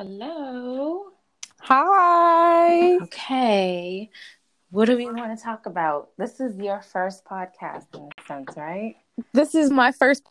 Hello. Hi. Okay. What do we want to talk about? This is your first podcast in a sense, right? This is my first.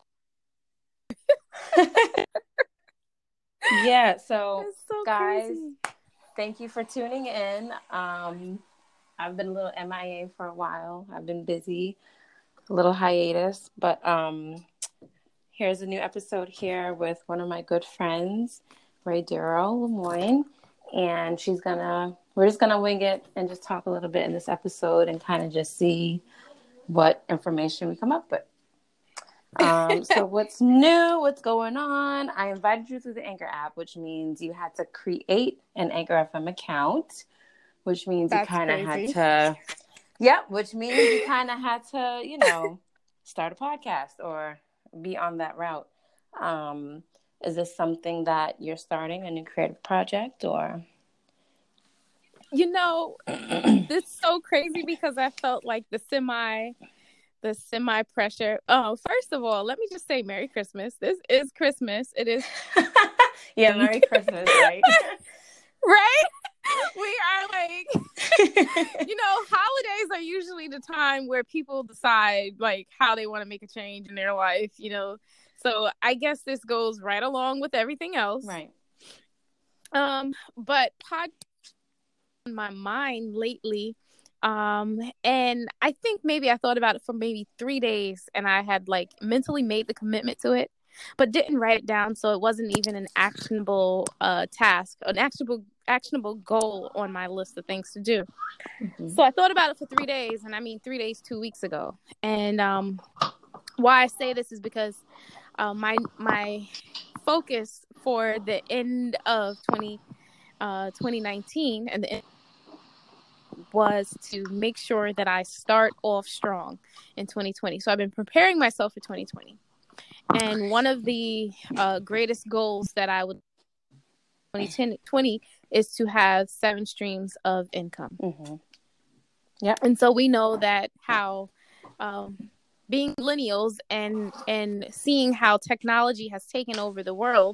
Yeah. So, That's so guys, crazy. thank you for tuning in. I've been a little MIA for a while. I've been busy, a little hiatus, but here's a new episode here with one of my good friends, Ray Duro Lemoyne, and we're just gonna wing it and just talk a little bit in this episode and kind of just see what information we come up with. So what's new? What's going on? I invited you through the Anchor app, which means you had to create an Anchor FM account, which means you That's kind of had crazy. to, which means you kind of had to, start a podcast or be on that route. Is this something that you're starting, a new creative project, or? This is so crazy because I felt like the semi pressure. Oh, first of all, let me just say Merry Christmas. This is Christmas. It is. Yeah, Merry Christmas, right? Right? We are holidays are usually the time where people decide like how they want to make a change in their life, So I guess this goes right along with everything else. Right. But on my mind lately. And I think maybe I thought about it for maybe 3 days and I had like mentally made the commitment to it, but didn't write it down. So it wasn't even an actionable task, an actionable goal on my list of things to do. Mm-hmm. So I thought about it for 3 days, and I mean 3 days, 2 weeks ago. And why I say this is because my focus for the end of 2019 and the end was to make sure that I start off strong in 2020. So I've been preparing myself for 2020. And one of the greatest goals that I would 2020 is to have 7 streams of income. Mm-hmm. Yeah. And so we know that how being millennials and seeing how technology has taken over the world,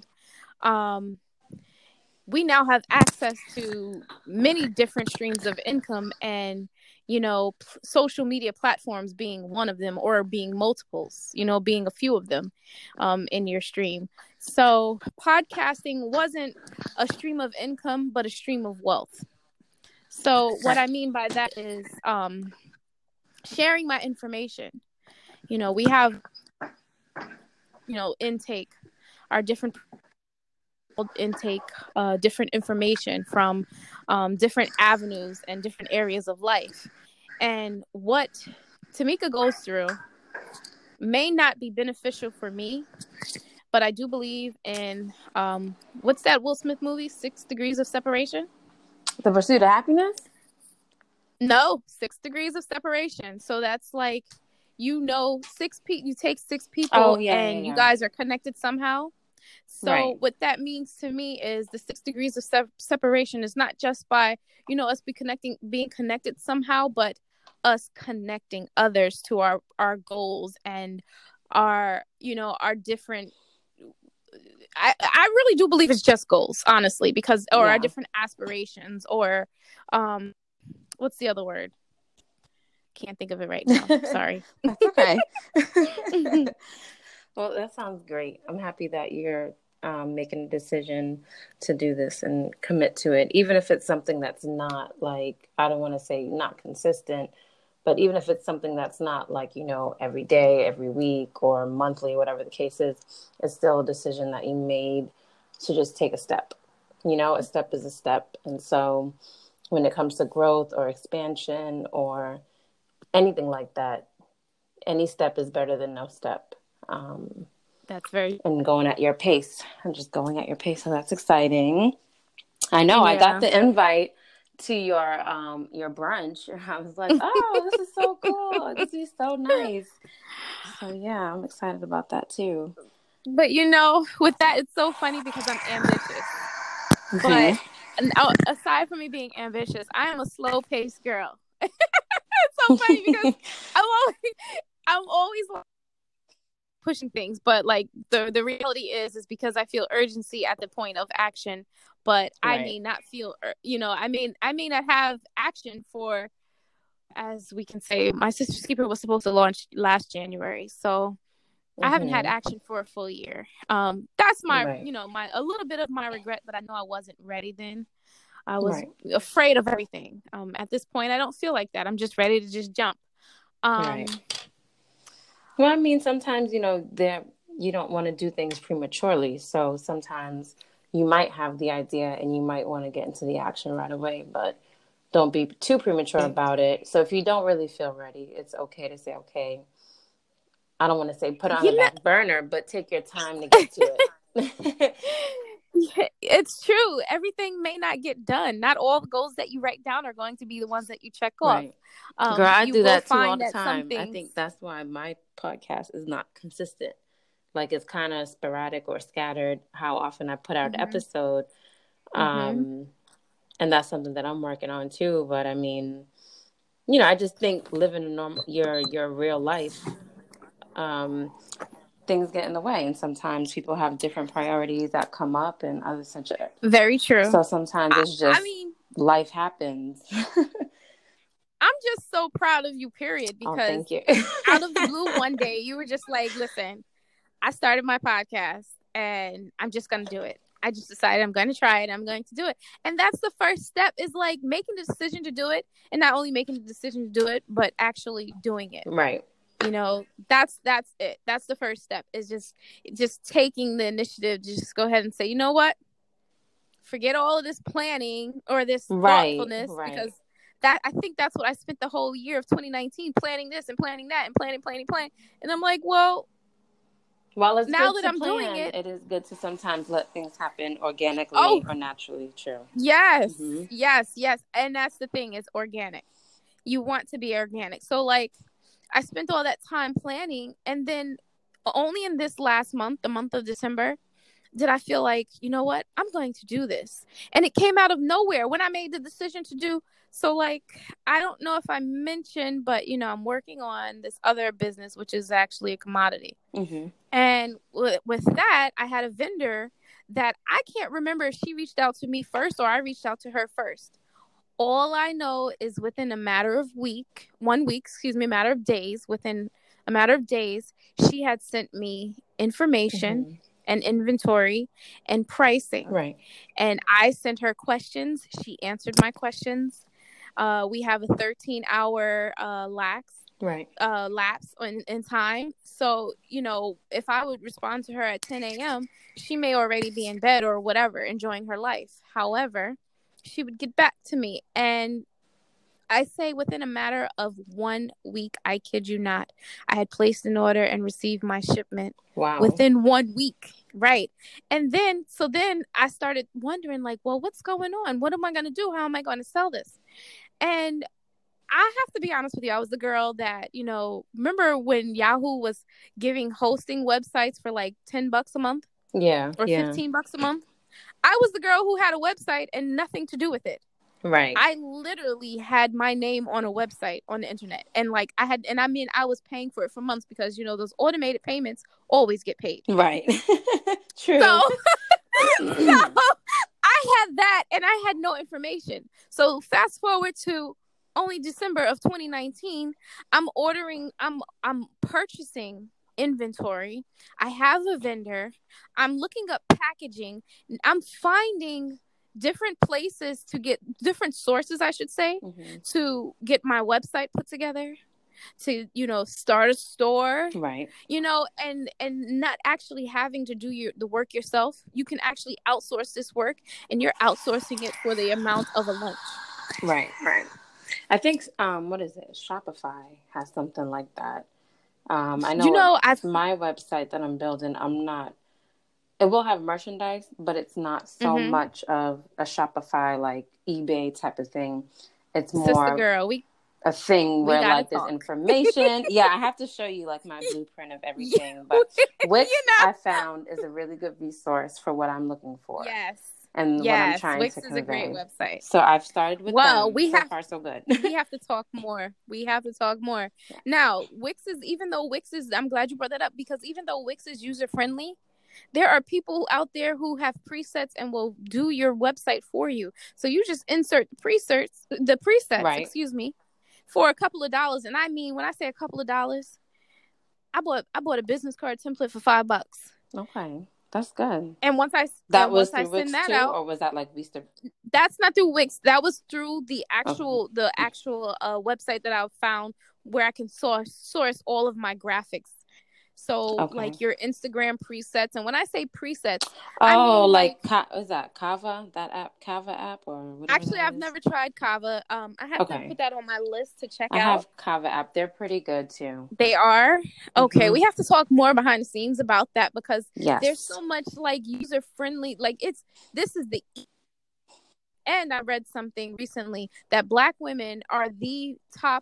we now have access to many different streams of income, and social media platforms being one of them, or being multiples, being a few of them in your stream. So podcasting wasn't a stream of income, but a stream of wealth. So what I mean by that is sharing my information. We have intake, our different intake different information from different avenues and different areas of life. And what Tamika goes through may not be beneficial for me, but I do believe in what's that Will Smith movie, 6 Degrees of Separation? The Pursuit of Happiness? No, 6 Degrees of Separation. So that's like, you take 6 people, you guys are connected somehow. So what that means to me is the 6 degrees of separation is not just by, us being connected somehow, but us connecting others to our goals and our different. I really do believe it's just goals, honestly, because our different aspirations, or what's the other word? Can't think of it right now. Sorry. That's okay. Well, that sounds great. I'm happy that you're making a decision to do this and commit to it, even if it's something that's not like, I don't want to say not consistent, but even if it's something that's not like, every day, every week, or monthly, whatever the case is, it's still a decision that you made to just take a step. A step is a step. And so when it comes to growth or expansion or anything like that, any step is better than no step. That's very... And going at your pace. I'm just going at your pace, so that's exciting. I know. I got the invite to your brunch. I was like, oh, this is so cool. This is so nice. So yeah, I'm excited about that too. But with that, it's so funny because I'm ambitious. Okay. But aside from me being ambitious, I am a slow-paced girl. It's so funny because I'm always pushing things, but like the reality is because I feel urgency at the point of action, but I may not feel, I may not have action for, as we can say, my Sister's Keeper was supposed to launch last January. So I haven't had action for a full year. That's my, a little bit of my regret, but I know I wasn't ready then. I was afraid of everything. At this point, I don't feel like that. I'm just ready to just jump. Right. Well, I mean, sometimes, you don't want to do things prematurely. So sometimes you might have the idea and you might want to get into the action right away, but don't be too premature about it. So if you don't really feel ready, it's okay to say, okay, I don't want to say put it on the back burner, but take your time to get to it. It's true. Everything may not get done. Not all the goals that you write down are going to be the ones that you check off. Girl, I do that too all the time. I think that's why my podcast is not consistent. Like, it's kind of sporadic or scattered how often I put out an episode. And that's something that I'm working on too. But I mean, I just think living your real life, things get in the way, and sometimes people have different priorities that come up and other such. Very true. So sometimes it's just life happens. I'm just so proud of you, period, because thank you. Out of the blue one day you were just like, listen, I started my podcast and I'm just going to do it. I just decided I'm going to try it. I'm going to do it. And that's the first step, is like making the decision to do it, and not only making the decision to do it, but actually doing it. Right. That's it. That's the first step, is just taking the initiative to just go ahead and say, you know what? Forget all of this planning or this thoughtfulness, because I think that's what I spent the whole year of 2019 planning this and planning that and planning. And I'm like, well, it's now that I'm doing it, it is good to sometimes let things happen organically or naturally. True. Yes. Yes. And that's the thing, is organic. You want to be organic. So like, I spent all that time planning, and then only in this last month, the month of December, did I feel like, you know what, I'm going to do this. And it came out of nowhere when I made the decision to do. So like, I don't know if I mentioned, but I'm working on this other business, which is actually a commodity. And with that, I had a vendor that I can't remember if she reached out to me first or I reached out to her first. All I know is within a matter of days, she had sent me information and inventory and pricing. Right. And I sent her questions. She answered my questions. We have a 13-hour lapse in time. So, if I would respond to her at 10 a.m., she may already be in bed or whatever, enjoying her life. However, she would get back to me, and I say within a matter of 1 week, I kid you not, I had placed an order and received my shipment. Wow. Within 1 week. Right. And then I started wondering, like, well, what's going on? What am I going to do? How am I going to sell this? And I have to be honest with you. I was the girl that, remember when Yahoo was giving hosting websites for like $10 a month? Yeah. Or $15 a month? I was the girl who had a website and nothing to do with it. Right. I literally had my name on a website on the internet, and like I was paying for it for months, because those automated payments always get paid. Right. True. So I had that, and I had no information. So fast forward to only December of 2019, I'm purchasing inventory. I have a vendor. I'm looking up packaging. I'm finding different places to get different sources, I should say, to get my website put together, to start a store, right? And not actually having to do the work yourself. You can actually outsource this work, and you're outsourcing it for the amount of a lunch. Right. I think what is it? Shopify has something like that. I know. My website that I'm building, it will have merchandise, but it's not so much of a Shopify, like eBay type of thing. It's more Sister girl, a thing where like there's information. Yeah, I have to show you like my blueprint of everything. But Wix I found is a really good resource for what I'm looking for. Yes. And what I'm trying Wix to convey. Wix is a great website. So I've started with them. So far so good. We have to talk more. Yeah. Now, I'm glad you brought that up, because even though Wix is user friendly, There are people out there who have presets and will do your website for you. So you just insert the presets, right. For a couple of dollars. And I mean, when I say a couple of dollars, I bought a business card template for $5. Okay. That's good. And once I through Wix that too, out, or was that like Vista? That's not through Wix. That was through the actual website that I found where I can source all of my graphics. So like your Instagram presets, and when I say presets, I mean like is that Canva, Canva app or whatever? Actually, I've never tried Canva. I have to put that on my list to check out. I have Canva app. They're pretty good too. They are? Okay, we have to talk more behind the scenes about that because there's so much like user friendly. Like and I read something recently that Black women are the top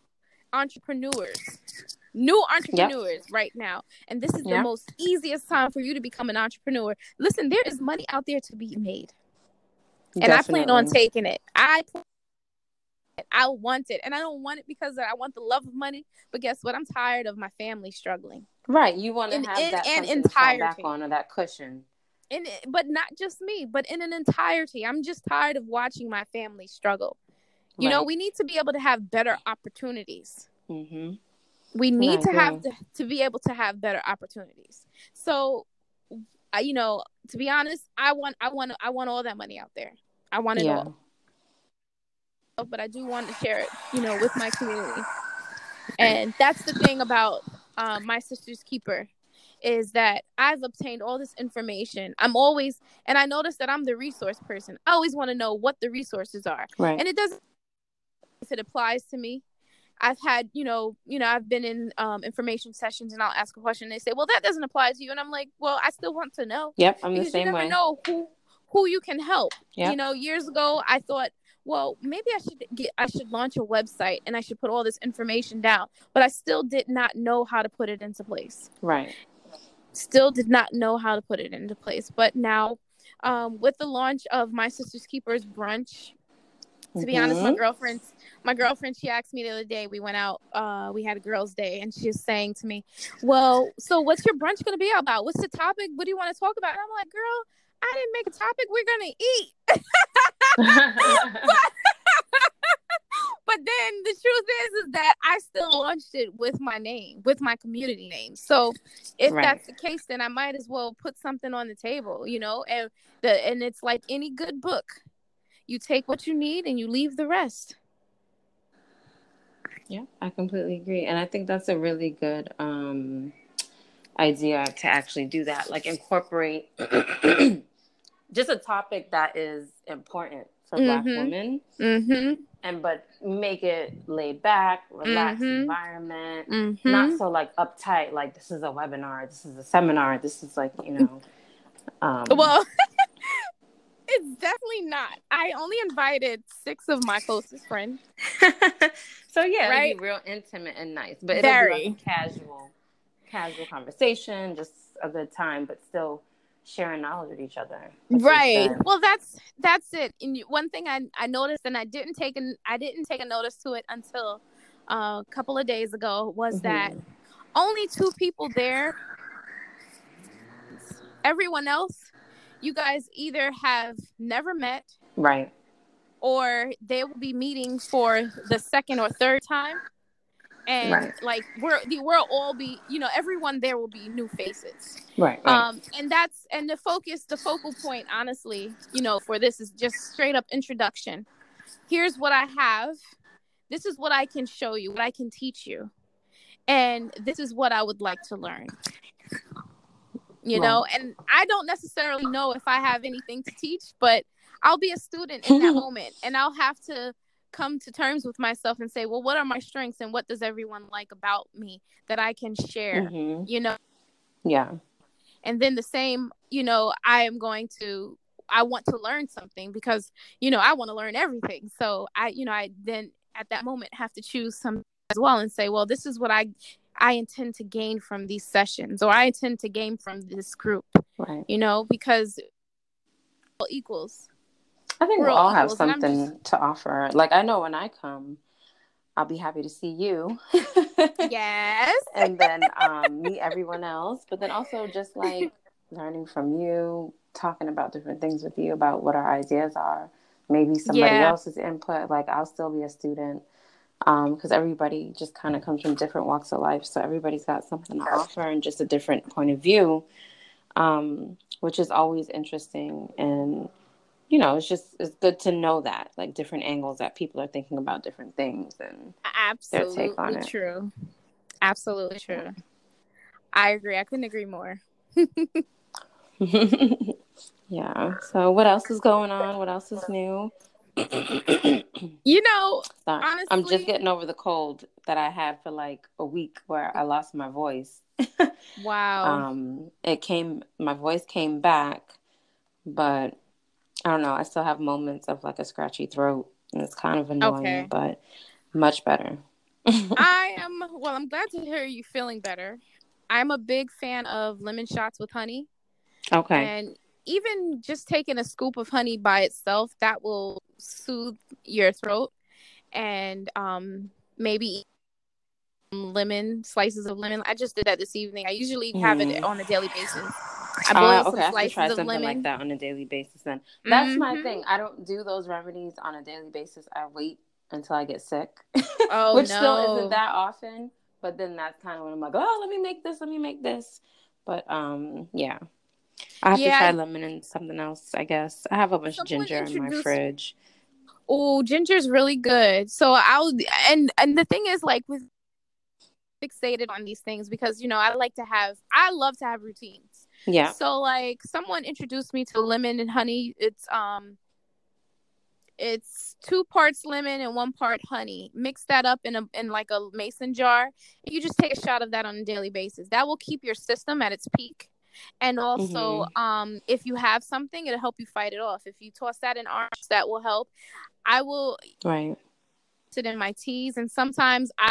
new entrepreneurs right now. And this is the most easiest time for you to become an entrepreneur. Listen, there is money out there to be made. And I plan on taking it. I want it. And I don't want it because I want the love of money. But guess what? I'm tired of my family struggling. Right. You want to have that something to fall back on, or that cushion. But not just me, but in an entirety. I'm just tired of watching my family struggle. You know, we need to be able to have better opportunities. Mm-hmm. We need to be able to have better opportunities. So, you know, to be honest, I want all that money out there. I want it all. But I do want to share it, you know, with my community. And that's the thing about My Sister's Keeper, is that I've obtained all this information. And I noticed that I'm the resource person. I always want to know what the resources are. Right. And it doesn't, if it applies to me. I've had, I've been in information sessions, and I'll ask a question and they say, well, that doesn't apply to you. And I'm like, well, I still want to know. Yep. I'm the same way. You never know who you can help. Yep. You know, years ago, I thought, well, maybe I should launch a website and I should put all this information down, but I still did not know how to put it into place. Right. Still did not know how to put it into place. But now, with the launch of My Sister's Keepers brunch, to be honest, my girlfriend, she asked me the other day, we went out, we had a girls' day, and she was saying to me, well, so what's your brunch going to be about? What's the topic? What do you want to talk about? And I'm like, girl, I didn't make a topic. We're going to eat. But then the truth is that I still launched it with my name, with my community name. So if that's the case, then I might as well put something on the table, you know, and it's like any good book. You take what you need and you leave the rest. Yeah, I completely agree. And I think that's a really good idea to actually do that. Like incorporate just a topic that is important for Black women. Mm-hmm. But make it laid back, relaxed environment. Not so like uptight, like this is a webinar, this is a seminar, this is like, you know. Well... It's definitely not. I only invited 6 of my closest friends. So yeah, it'd be real intimate and nice, but it'll be like casual conversation, just a good time, but still sharing knowledge with each other. Right. Well, that's it. And one thing I noticed, and I didn't take a notice to it until a couple of days ago, was that only 2 people there. Everyone else, you guys either have never met, right, or they will be meeting for the second or third time, and like we'll all be, you know, everyone there will be new faces, right. And the focal point, honestly, you know, for this is just straight up introduction. Here's what I have. This is what I can show you, what I can teach you, and this is what I would like to learn. You know, and I don't necessarily know if I have anything to teach, but I'll be a student in that moment, and I'll have to come to terms with myself and say, well, what are my strengths and what does everyone like about me that I can share, you know? Yeah. And then the same, you know, I want to learn something because, you know, I want to learn everything. So I then at that moment have to choose something as well and say, well, this is what I intend to gain from these sessions, or I intend to gain from this group, right? You know, because all equals. I think we'll all have something to offer. Like, I know when I come, I'll be happy to see you. Yes. And then meet everyone else. But then also just like learning from you, talking about different things with you about what our ideas are. Maybe somebody else's input. Like, I'll still be a student because everybody just kind of comes from different walks of life. So everybody's got something to offer and just a different point of view, which is always interesting. And, you know, it's good to know that, like, different angles that people are thinking about different things and their take on it. True. Absolutely true. I agree. I couldn't agree more. Yeah. So what else is going on? What else is new? You know, honestly, I'm just getting over the cold that I had for like a week where I lost my voice. Wow. My voice came back, but I don't know. I still have moments of like a scratchy throat, and it's kind of annoying, but much better. I'm glad to hear you feeling better. I'm a big fan of lemon shots with honey. Okay. And even just taking a scoop of honey by itself, that will soothe your throat. And maybe slices of lemon. I just did that this evening. I usually have it on a daily basis. I boil some slices of lemon. Like that on a daily basis. Then that's my thing. I don't do those remedies on a daily basis. I wait until I get sick, which still isn't that often. But then that's kind of when I'm like, oh, let me make this. But yeah, I have to try lemon and something else. I guess I have a bunch of ginger in my fridge. Oh, ginger's really good. So and the thing is, like, with fixated on these things because, you know, I love to have routines. Yeah. So like someone introduced me to lemon and honey. It's 2 parts lemon and 1 part honey. Mix that up in like a mason jar. And you just take a shot of that on a daily basis. That will keep your system at its peak. And also, if you have something, it'll help you fight it off. If you toss that in orange, that will help. I will sit in my teas, and sometimes I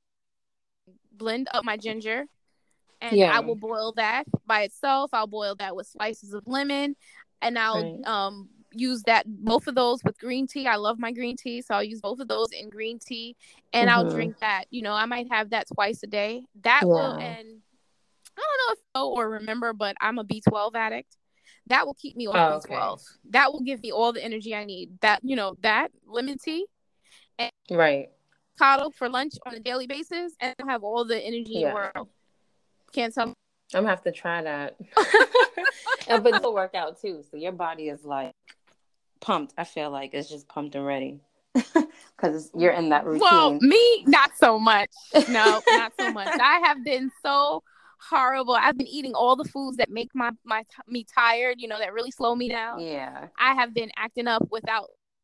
blend up my ginger, and I will boil that by itself. I'll boil that with slices of lemon, and I'll use both of those with green tea. I love my green tea, so I'll use both of those in green tea, and I'll drink that. You know, I might have that twice a day. That will, and I don't know if you know or remember, but I'm a B12 addict. That will keep me off B12. Okay. That will give me all the energy I need. That, you know, that lemon tea, and avocado for lunch on a daily basis, and I'll have all the energy in the world. Can't tell me. I'm gonna have to try that. But it'll work out too. So your body is like pumped. I feel like it's just pumped and ready because you're in that routine. Well, me, not so much. No, not so much. I have been so horrible. I've been eating all the foods that make me tired. You know, that really slow me down. Yeah. I have been acting up without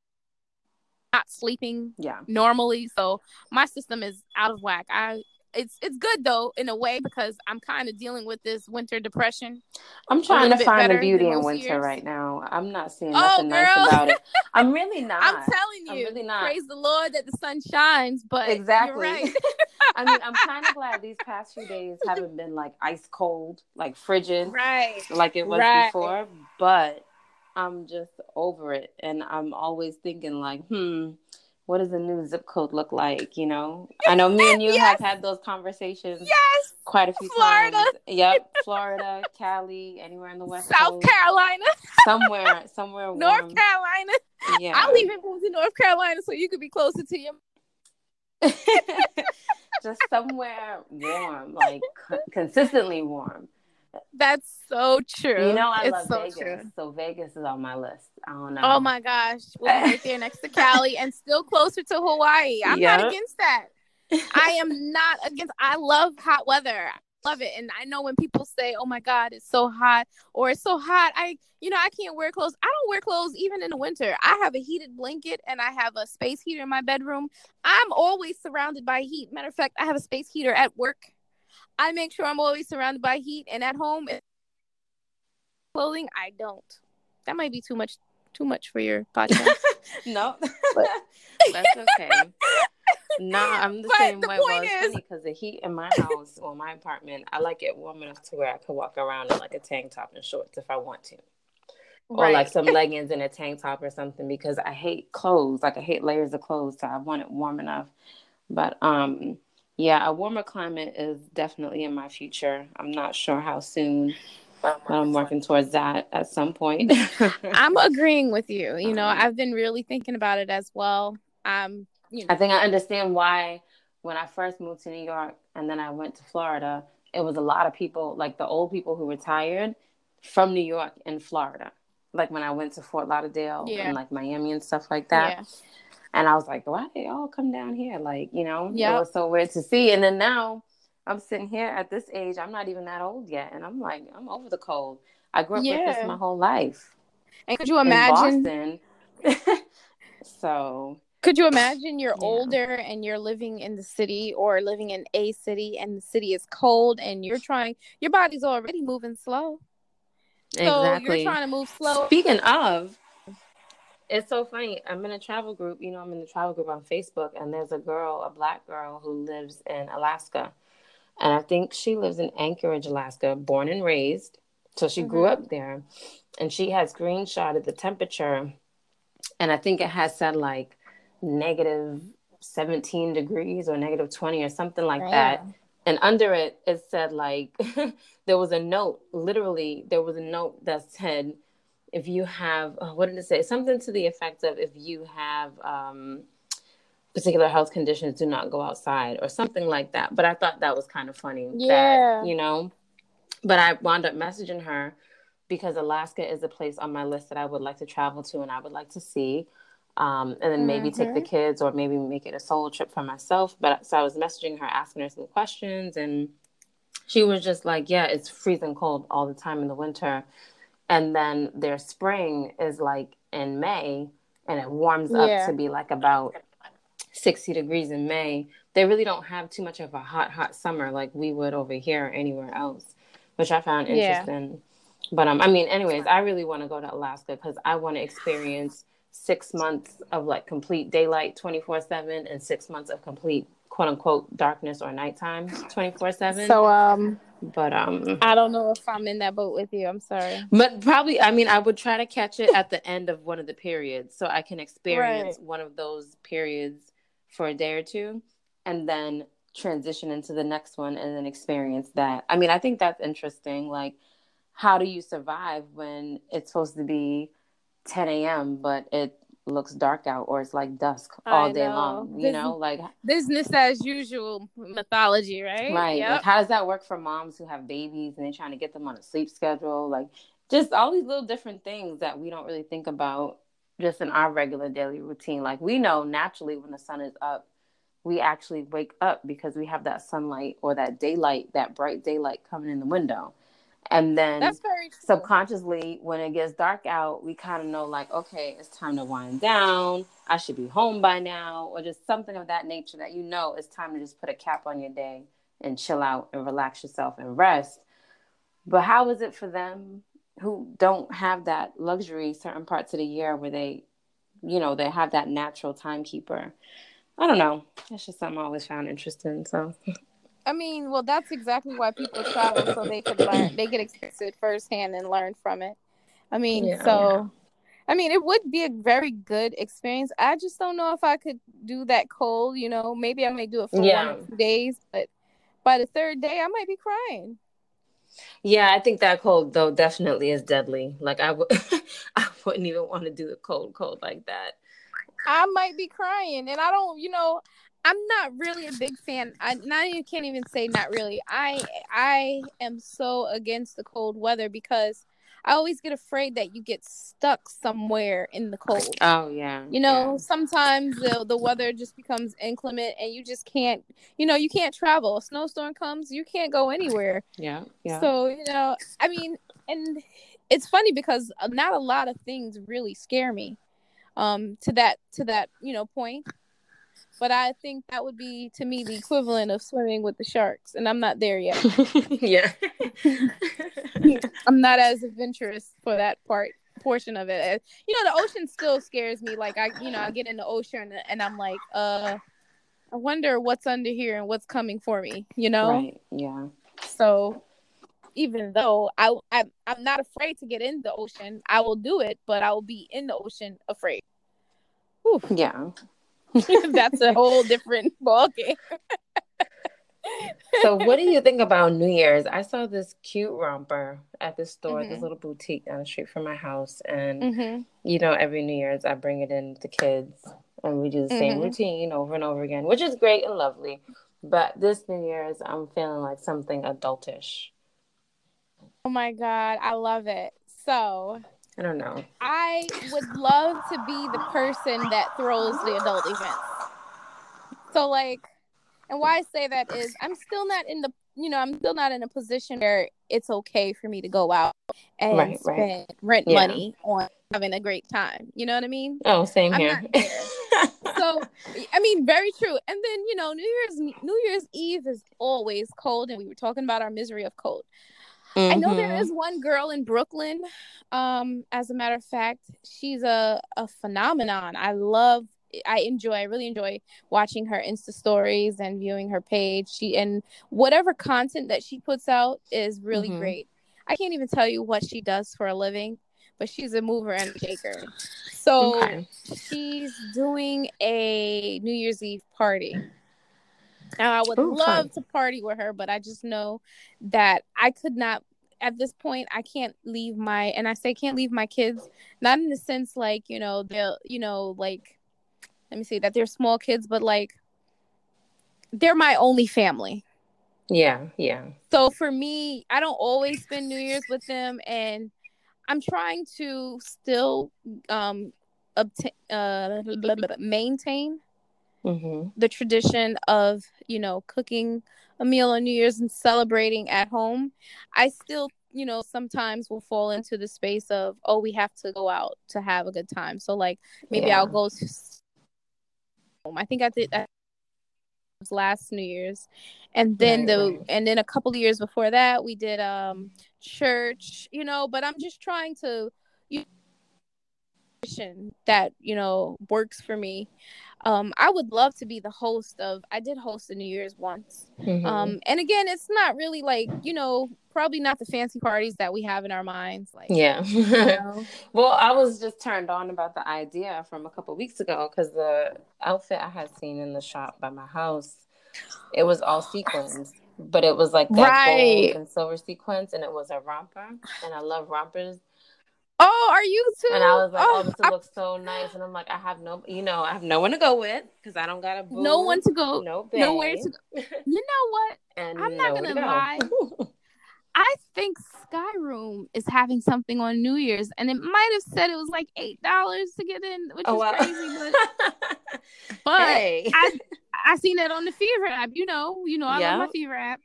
not sleeping normally. So my system is out of whack. It's good though in a way because I'm kind of dealing with this winter depression. I'm trying to find the beauty in winter right now. I'm not seeing nothing nice about it. I'm really not. I'm telling you, I'm really not. Praise the Lord that the sun shines, but exactly. You're right. I mean, I'm kind of glad these past few days haven't been like ice cold, like frigid, like it was before. But I'm just over it, and I'm always thinking like, what does a new zip code look like? You know, I know me and you have had those conversations quite a few times. Yep. Florida, Cali, anywhere in the West South Coast. Carolina. somewhere warm. North Carolina. Yeah. I'll even move to North Carolina so you could be closer to your just somewhere warm, like consistently warm. That's so true. You know, I love Vegas. True. So Vegas is on my list. I don't know. Oh my gosh. We're right there next to Cali and still closer to Hawaii. I'm not against that. I am not against. I love hot weather. I love it. And I know when people say, oh my God, it's so hot or it's so hot. I can't wear clothes. I don't wear clothes even in the winter. I have a heated blanket and I have a space heater in my bedroom. I'm always surrounded by heat. Matter of fact, I have a space heater at work. I make sure I'm always surrounded by heat, and at home, clothing, I don't. That might be too much for your podcast. No, but that's okay. Nah, I'm the same way. Well, it's funny because the heat in my house or my apartment, I like it warm enough to where I can walk around in like a tank top and shorts if I want to. Or like some leggings and a tank top or something because I hate clothes. Like I hate layers of clothes, so I want it warm enough. But yeah, a warmer climate is definitely in my future. I'm not sure how soon. but I'm working towards that at some point. I'm agreeing with you. You know, I've been really thinking about it as well. I think I understand why when I first moved to New York and then I went to Florida, it was a lot of people, like the old people who retired from New York and Florida. Like when I went to Fort Lauderdale and like Miami and stuff like that. Yeah. And I was like, why they all come down here? Like, you know, It was so weird to see. And then now I'm sitting here at this age. I'm not even that old yet. And I'm like, I'm over the cold. I grew up with this my whole life. And could you imagine? In Boston. So... Could you imagine you're older and you're living in the city or living in a city and the city is cold and your body's already moving slow. Exactly. So you're trying to move slow. Speaking of, it's so funny. I'm in a travel group. You know, I'm in the travel group on Facebook, and there's a Black girl who lives in Alaska. And I think she lives in Anchorage, Alaska, born and raised. So she grew up there. And she has screenshotted the temperature. And I think it has said like negative 17 degrees or negative 20 or something like that. And under it, it said like, there was a note, literally, there was a note that said, if you have, what did it say? Something to the effect of, if you have particular health conditions, do not go outside or something like that. But I thought that was kind of funny. Yeah. That, you know, but I wound up messaging her because Alaska is a place on my list that I would like to travel to and I would like to see. And then maybe take the kids or maybe make it a solo trip for myself. But so I was messaging her, asking her some questions. And she was just like, yeah, it's freezing cold all the time in the winter. And then their spring is like in May and it warms up to be like about 60 degrees in May. They really don't have too much of a hot summer like we would over here or anywhere else, which I found interesting. But I mean, anyways, I really want to go to Alaska because I want to experience 6 months of like complete daylight 24/7 and 6 months of complete quote unquote darkness or nighttime 24/7. So but I don't know if I'm in that boat with you. I'm sorry. But probably, I mean, I would try to catch it at the end of one of the periods so I can experience one of those periods for a day or two and then transition into the next one and then experience that. I mean, I think that's interesting. Like, how do you survive when it's supposed to be 10 a.m. but it looks dark out or it's like dusk all day long, you know, like business as usual mythology, right? Like how does that work for moms who have babies and they're trying to get them on a sleep schedule? Like just all these little different things that we don't really think about just in our regular daily routine. Like we know naturally when the sun is up, we actually wake up because we have that sunlight or that daylight, that bright daylight coming in the window. And then that's very true. Subconsciously, when it gets dark out, we kind of know like, okay, it's time to wind down. I should be home by now, or just something of that nature that you know it's time to just put a cap on your day and chill out and relax yourself and rest. But how is it for them who don't have that luxury certain parts of the year where they, you know, they have that natural timekeeper? I don't know. That's just something I always found interesting. So. I mean, well, that's exactly why people travel, so they could learn. They could experience it firsthand and learn from it. I mean, I mean, it would be a very good experience. I just don't know if I could do that cold, you know. Maybe I may do it for 1 or 2 days, but by the third day, I might be crying. Yeah, I think that cold, though, definitely is deadly. Like, I wouldn't even want to do the cold like that. I might be crying, and I don't, you know... I'm not really a big fan. You can't even say not really. I am so against the cold weather because I always get afraid that you get stuck somewhere in the cold. Oh, yeah. You know, sometimes the weather just becomes inclement and you just can't, you know, you can't travel. A snowstorm comes, you can't go anywhere. Yeah. So, you know, I mean, and it's funny because not a lot of things really scare me to that, you know, point. But I think that would be, to me, the equivalent of swimming with the sharks. And I'm not there yet. Yeah. I'm not as adventurous for that portion of it. You know, the ocean still scares me. Like, I get in the ocean and I'm like, I wonder what's under here and what's coming for me, you know? Right, yeah. So even though I'm not afraid to get in the ocean, I will do it, but I will be in the ocean afraid. Whew. Yeah. That's a whole different ballgame. So what do you think about New Year's? I saw this cute romper at the store, this little boutique down the street from my house. And, every New Year's I bring it in with the kids and we do the same routine over and over again, which is great and lovely. But this New Year's, I'm feeling like something adultish. Oh my God, I love it. So I don't know. I would love to be the person that throws the adult events. So like, and why I say that is I'm still not in a position where it's okay for me to go out and spend rent money on having a great time. You know what I mean? Oh, same I'm here. Not there. So, I mean, very true. And then, New Year's Eve is always cold. And we were talking about our misery of cold. I know there is one girl in Brooklyn. As a matter of fact, she's a phenomenon. I really enjoy watching her Insta stories and viewing her page. And whatever content that she puts out is really great. I can't even tell you what she does for a living, but she's a mover and a shaker. So she's doing a New Year's Eve party. Now, I would love to party with her, but I just know that I could not, at this point, I can't leave and I say can't leave my kids, not in the sense like, they'll, like, let me say that they're small kids, but like, they're my only family. Yeah. So for me, I don't always spend New Year's with them, and I'm trying to still maintain the tradition of, cooking a meal on New Year's and celebrating at home. I still, sometimes will fall into the space of, we have to go out to have a good time. So like maybe I'll go to home. I think I did that last New Year's, and then and then a couple of years before that we did church, but I'm just trying to that works for me. I would love to be the host I did host a New Year's once. And again, it's not really like, probably not the fancy parties that we have in our minds. Like, Well, I was just turned on about the idea from a couple of weeks ago because the outfit I had seen in the shop by my house, it was all sequins, but it was like that gold and silver sequins, and it was a romper, and I love rompers. Oh, are you too? And I was like, this looks so nice. And I'm like, I have no one to go with because I don't got a boo. No one to go. Nowhere to go. You know what? And I'm not going to lie. I think Skyroom is having something on New Year's, and it might have said it was like $8 to get in, which is crazy. But hey. I seen it on the Fever app. I love my Fever app.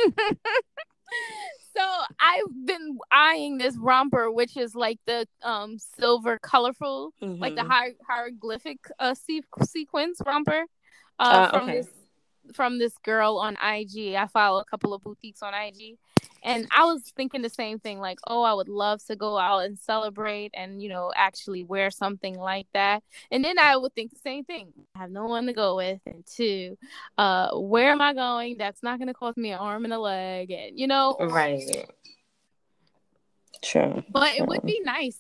So I've been eyeing this romper, which is like the silver, colorful, like the hieroglyphic sequence romper from this girl on IG. I follow a couple of boutiques on IG, and I was thinking the same thing. Like, I would love to go out and celebrate, and actually wear something like that. And then I would think the same thing. I have no one to go with, and two, where am I going? That's not going to cost me an arm and a leg, and right. True. But it would be nice,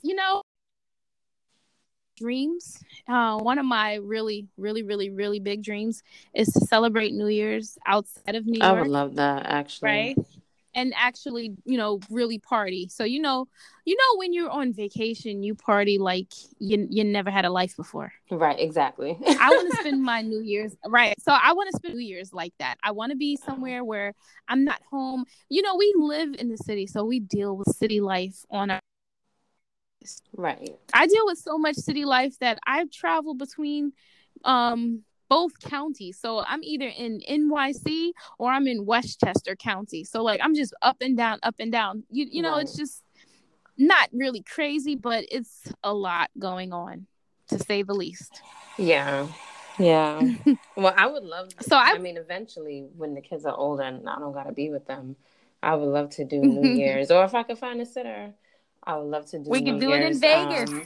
dreams. One of my really, really, really, really big dreams is to celebrate New Year's outside of New York. I would love that, actually. Right? And actually, really party. So, when you're on vacation, you party like you never had a life before. Right, exactly. I want to spend my New Year's. Right. So I want to spend New Year's like that. I want to be somewhere where I'm not home. We live in the city, so we deal with city life on our. Right. I deal with so much city life that I've traveled between both counties. So I'm either in NYC or I'm in Westchester County. So like I'm just up and down. You know, It's just not really crazy, but it's a lot going on, to say the least. Yeah. Well, I would love I mean, eventually when the kids are older and I don't gotta be with them, I would love to do New Year's. Or if I could find a sitter, I would love to do We could do Year's, it in Vegas.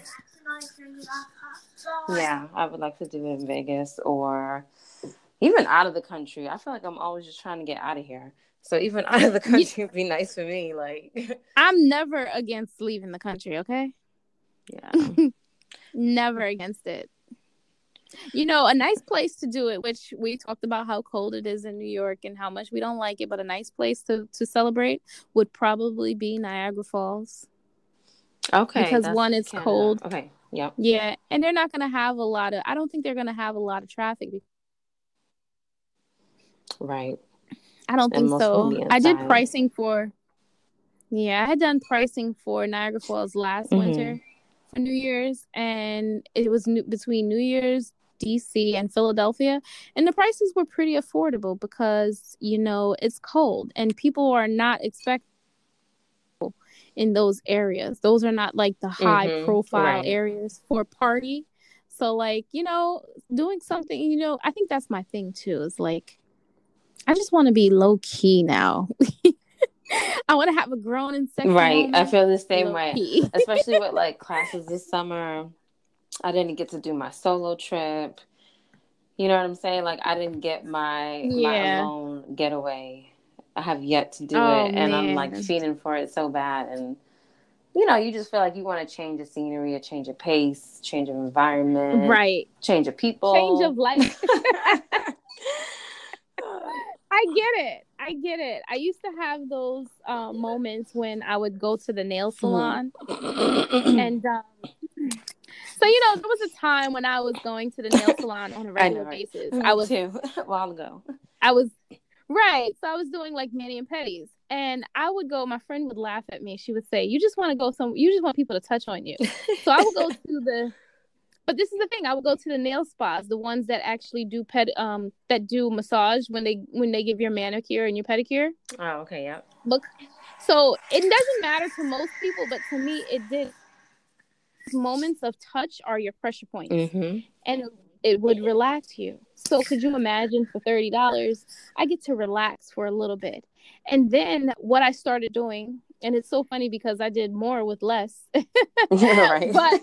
Yeah, I would like to do it in Vegas or even out of the country. I feel like I'm always just trying to get out of here. So even out of the country would be nice for me. Like, I'm never against leaving the country, okay? Yeah. Never against it. A nice place to do it, which we talked about how cold it is in New York and how much we don't like it, but a nice place to celebrate would probably be Niagara Falls. Okay. Because one, it's Canada. cold. Okay. Yep. Yeah. And they're not going to have I don't think they're going to have a lot of traffic. Right. I don't think so. I did pricing I had done pricing for Niagara Falls last winter for New Year's, and it was between New Year's, DC, and Philadelphia, and the prices were pretty affordable because it's cold and people are not expecting in those areas. Those are not like the high profile areas for a party. So like doing something, I think that's my thing too. Is like I just want to be low key now. I want to have a grown and sexy moment. I feel the same way. Especially with like classes this summer. I didn't get to do my solo trip. You know what I'm saying? Like I didn't get my alone getaway. I have yet to do it. And I'm like feeding for it so bad. And you just feel like you want to change the scenery, a change of pace, change of environment. Right. Change of people. Change of life. I get it. I used to have those moments when I would go to the nail salon. And so, there was a time when I was going to the nail salon on a regular basis. I was too a while ago. Right. So I was doing like mani and pedis. And I would go, my friend would laugh at me. She would say, you just want people to touch on you. So I would go to but this is the thing. I would go to the nail spas, the ones that actually do that do massage when they give your manicure and your pedicure. Oh, okay, yeah. Look, so it doesn't matter to most people, but to me, it did. Moments of touch are your pressure points, and it would relax you. So could you imagine for $30, I get to relax for a little bit, and then what I started doing. And it's so funny because I did more with less. Right. But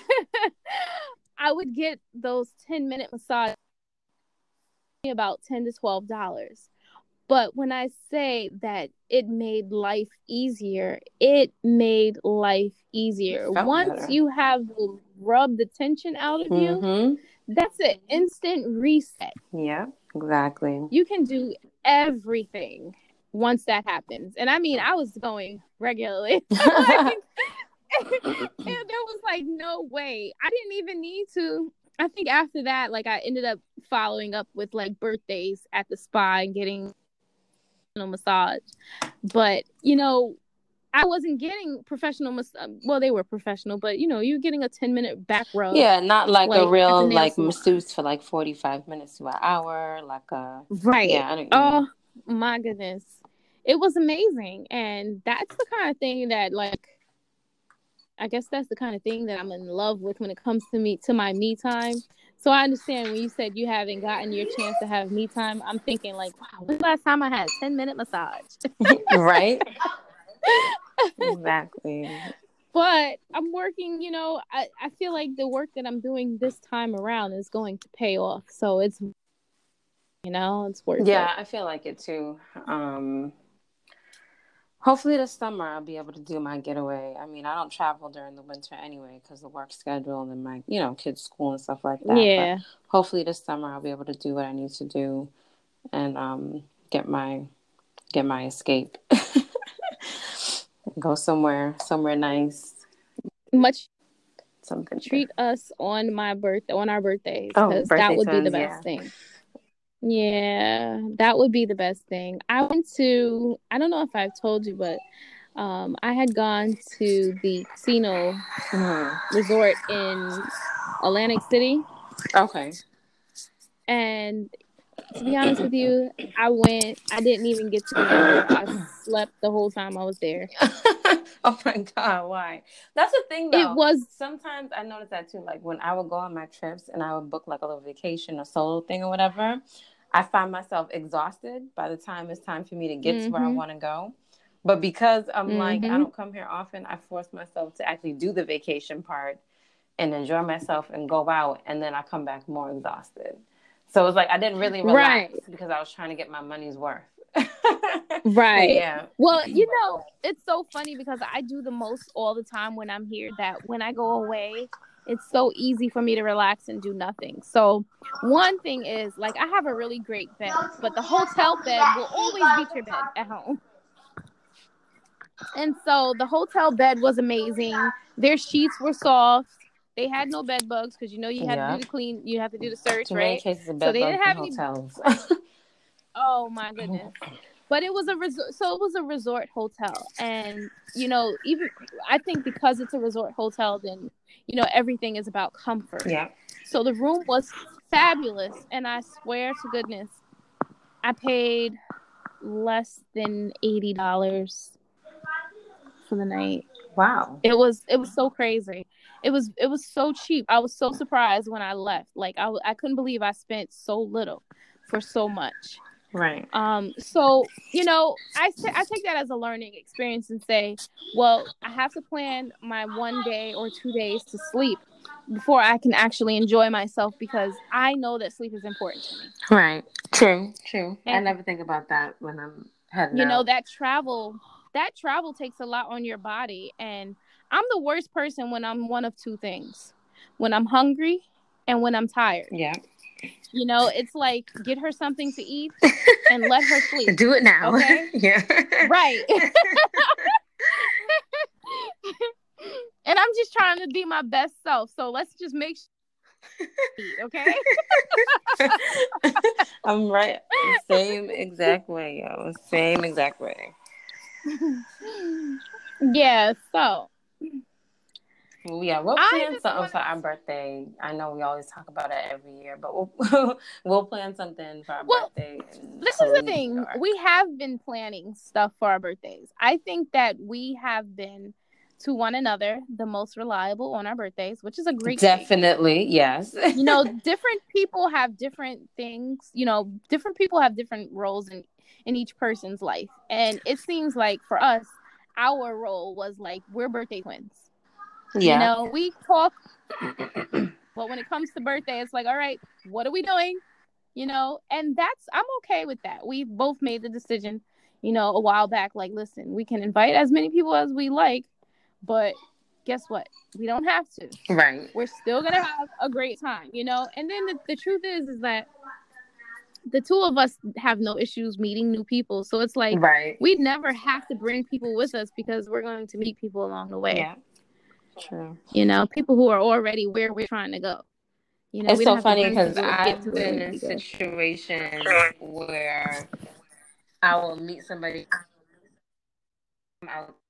I would get those 10-minute massages about $10 to $12. But when I say that it made life easier, it made life easier. Once better. You have rubbed the tension out of you, that's an instant reset. Yeah, exactly. You can do everything once that happens. And I mean, I was going regularly. And there was like no way. I didn't even need to. I think after that, like I ended up following up with like birthdays at the spa and getting massage. But I wasn't getting professional well, they were professional, but you're getting a 10-minute back rub. Yeah, not like a real like masseuse for like 45 minutes to an hour, like a right. Yeah, I don't my goodness. It was amazing. And that's the kind of thing that like I guess that's the kind of thing that I'm in love with when it comes to my me time. So I understand when you said you haven't gotten your chance to have me time. I'm thinking like, wow, when's the last time I had a 10-minute massage? Right? Exactly. But I'm working, I feel like the work that I'm doing this time around is going to pay off. So it's, it's worth it. Yeah, I feel like it too. Hopefully this summer I'll be able to do my getaway. I mean, I don't travel during the winter anyway because the work schedule and my, kids' school and stuff like that. Yeah. But hopefully this summer I'll be able to do what I need to do and get my escape. Go somewhere nice. Something. Treat us on our birthdays because that would be the best thing. Yeah, that would be the best thing. I don't know if I've told you, but I had gone to the casino resort in Atlantic City. Okay. And to be honest with you, I didn't even get to remember. I slept the whole time I was there. Oh my God, why? That's the thing though. Sometimes I notice that too. Like when I would go on my trips and I would book like a little vacation or solo thing or whatever, I find myself exhausted by the time it's time for me to get to where I want to go. But because I'm like, I don't come here often, I force myself to actually do the vacation part and enjoy myself and go out. And then I come back more exhausted. So it's like I didn't really relax because I was trying to get my money's worth. Right. Yeah. Well, it's so funny because I do the most all the time when I'm here, that when I go away, it's so easy for me to relax and do nothing. So one thing is, like, I have a really great bed, but the hotel bed will always beat your bed at home. And so the hotel bed was amazing. Their sheets were soft. They had no bed bugs because you had to do the clean. You have to do the search, Too right? many cases of So bed they bugs didn't in have any. hotels. Oh my goodness. But it was a resort, so it was a resort hotel, and even I think because it's a resort hotel, then everything is about comfort. Yeah. So the room was fabulous, and I swear to goodness, I paid less than $80 for the night. Wow. It was so crazy. It was so cheap. I was so surprised when I left. Like I couldn't believe I spent so little for so much. Right. So I take that as a learning experience and say, well, I have to plan my 1 day or 2 days to sleep before I can actually enjoy myself, because I know that sleep is important to me. Right. True. And, I never think about that when I'm heading out. that travel takes a lot on your body, and I'm the worst person when I'm one of two things: when I'm hungry and when I'm tired. Yeah. It's like, get her something to eat and let her sleep. Do it now. Okay? Yeah. Right. And I'm just trying to be my best self. So let's just make sure eat, okay? I'm right. Same exact way, yo. Same exact way. Yeah, so. Yeah, we'll plan something for our birthday. I know we always talk about it every year, but we'll plan something for our birthday. This is the thing. We have been planning stuff for our birthdays. I think that we have been, to one another, the most reliable on our birthdays, which is a great thing. Definitely, yes. Different people have different things. Different people have different roles in each person's life. And it seems like for us, our role was like, we're birthday twins. Yeah. We talk, but when it comes to birthday, it's like, all right, what are we doing? And I'm okay with that. We both made the decision, a while back, like, listen, we can invite as many people as we like, but guess what? We don't have to. Right. We're still going to have a great time, And then the truth is that the two of us have no issues meeting new people. So it's like, we never have to bring people with us because we're going to meet people along the way. Yeah. True. People who are already where we're trying to go. It's so funny because I've been in situations where I will meet somebody out.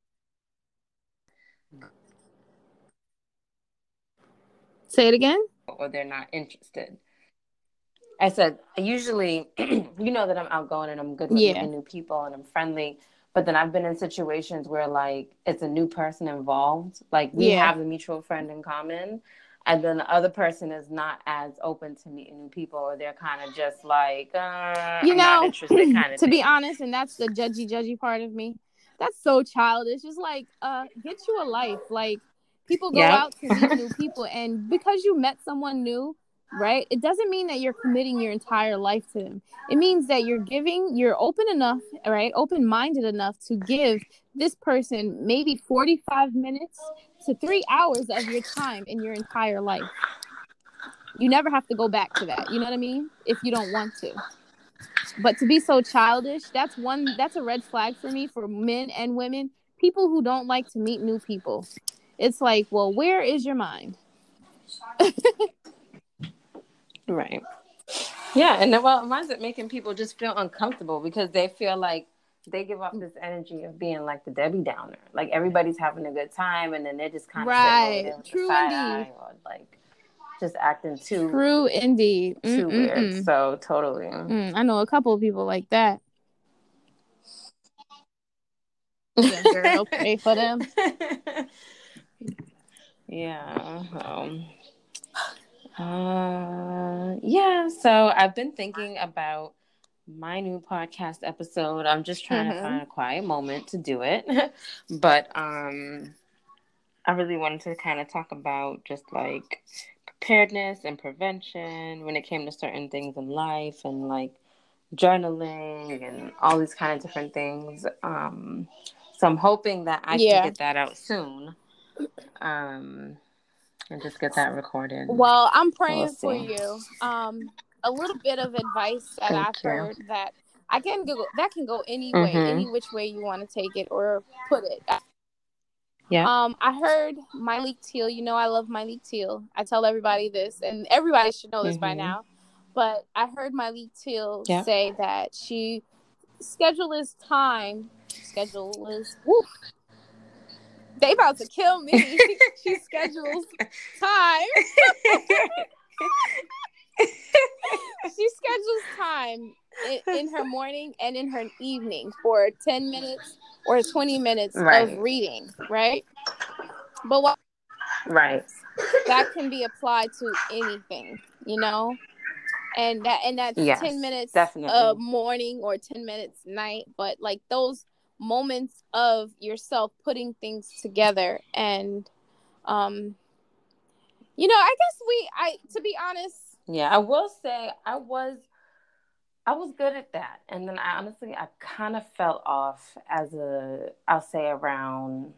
Say it again. Or they're not interested. I said, usually, that I'm outgoing and I'm good with meeting new people and I'm friendly. But then I've been in situations where, like, it's a new person involved. Like, we have a mutual friend in common. And then the other person is not as open to meeting new people. Or they're kind of just like, I'm not interested kind of thing. To be honest, and that's the judgy part of me. That's so childish. It's like, get you a life. Like, people go out to meet new people. And because you met someone new, right, it doesn't mean that you're committing your entire life to them. It means that you're open enough, right, open-minded enough to give this person maybe 45 minutes to 3 hours of your time in your entire life. You never have to go back to that. You know what I mean? If you don't want to. But to be so childish, that's a red flag for me, for men and women. People who don't like to meet new people. It's like, well, where is your mind? Right. Yeah, and then, it winds up making people just feel uncomfortable because they feel like they give off this energy of being like the Debbie Downer. Like, everybody's having a good time, and then they're just kind of sitting over there with the side eye, or like just acting too weird. So totally. I know a couple of people like that. Girl, pray for them. Yeah. So I've been thinking about my new podcast episode. I'm just trying to find a quiet moment to do it. But I really wanted to kind of talk about just like preparedness and prevention when it came to certain things in life, and like journaling and all these kind of different things. So I'm hoping that I can get that out soon. And just get that recorded. Well, I'm praying for you. A little bit of advice that I've heard that can go any way, any which way you want to take it or put it. Yeah. I heard Myleik Teele. You know, I love Myleik Teele. I tell everybody this, and everybody should know this by now. But I heard Myleik Teele say that she schedules time. Woo, they about to kill me. She schedules time. She schedules time in her morning and in her evening for 10 minutes or 20 minutes of reading, right? But that can be applied to anything, you know? And that's 10 minutes morning or 10 minutes night, but like those moments of yourself putting things together. And you know, I guess to be honest, I will say I was good at that, and then I kind of fell off I'll say around,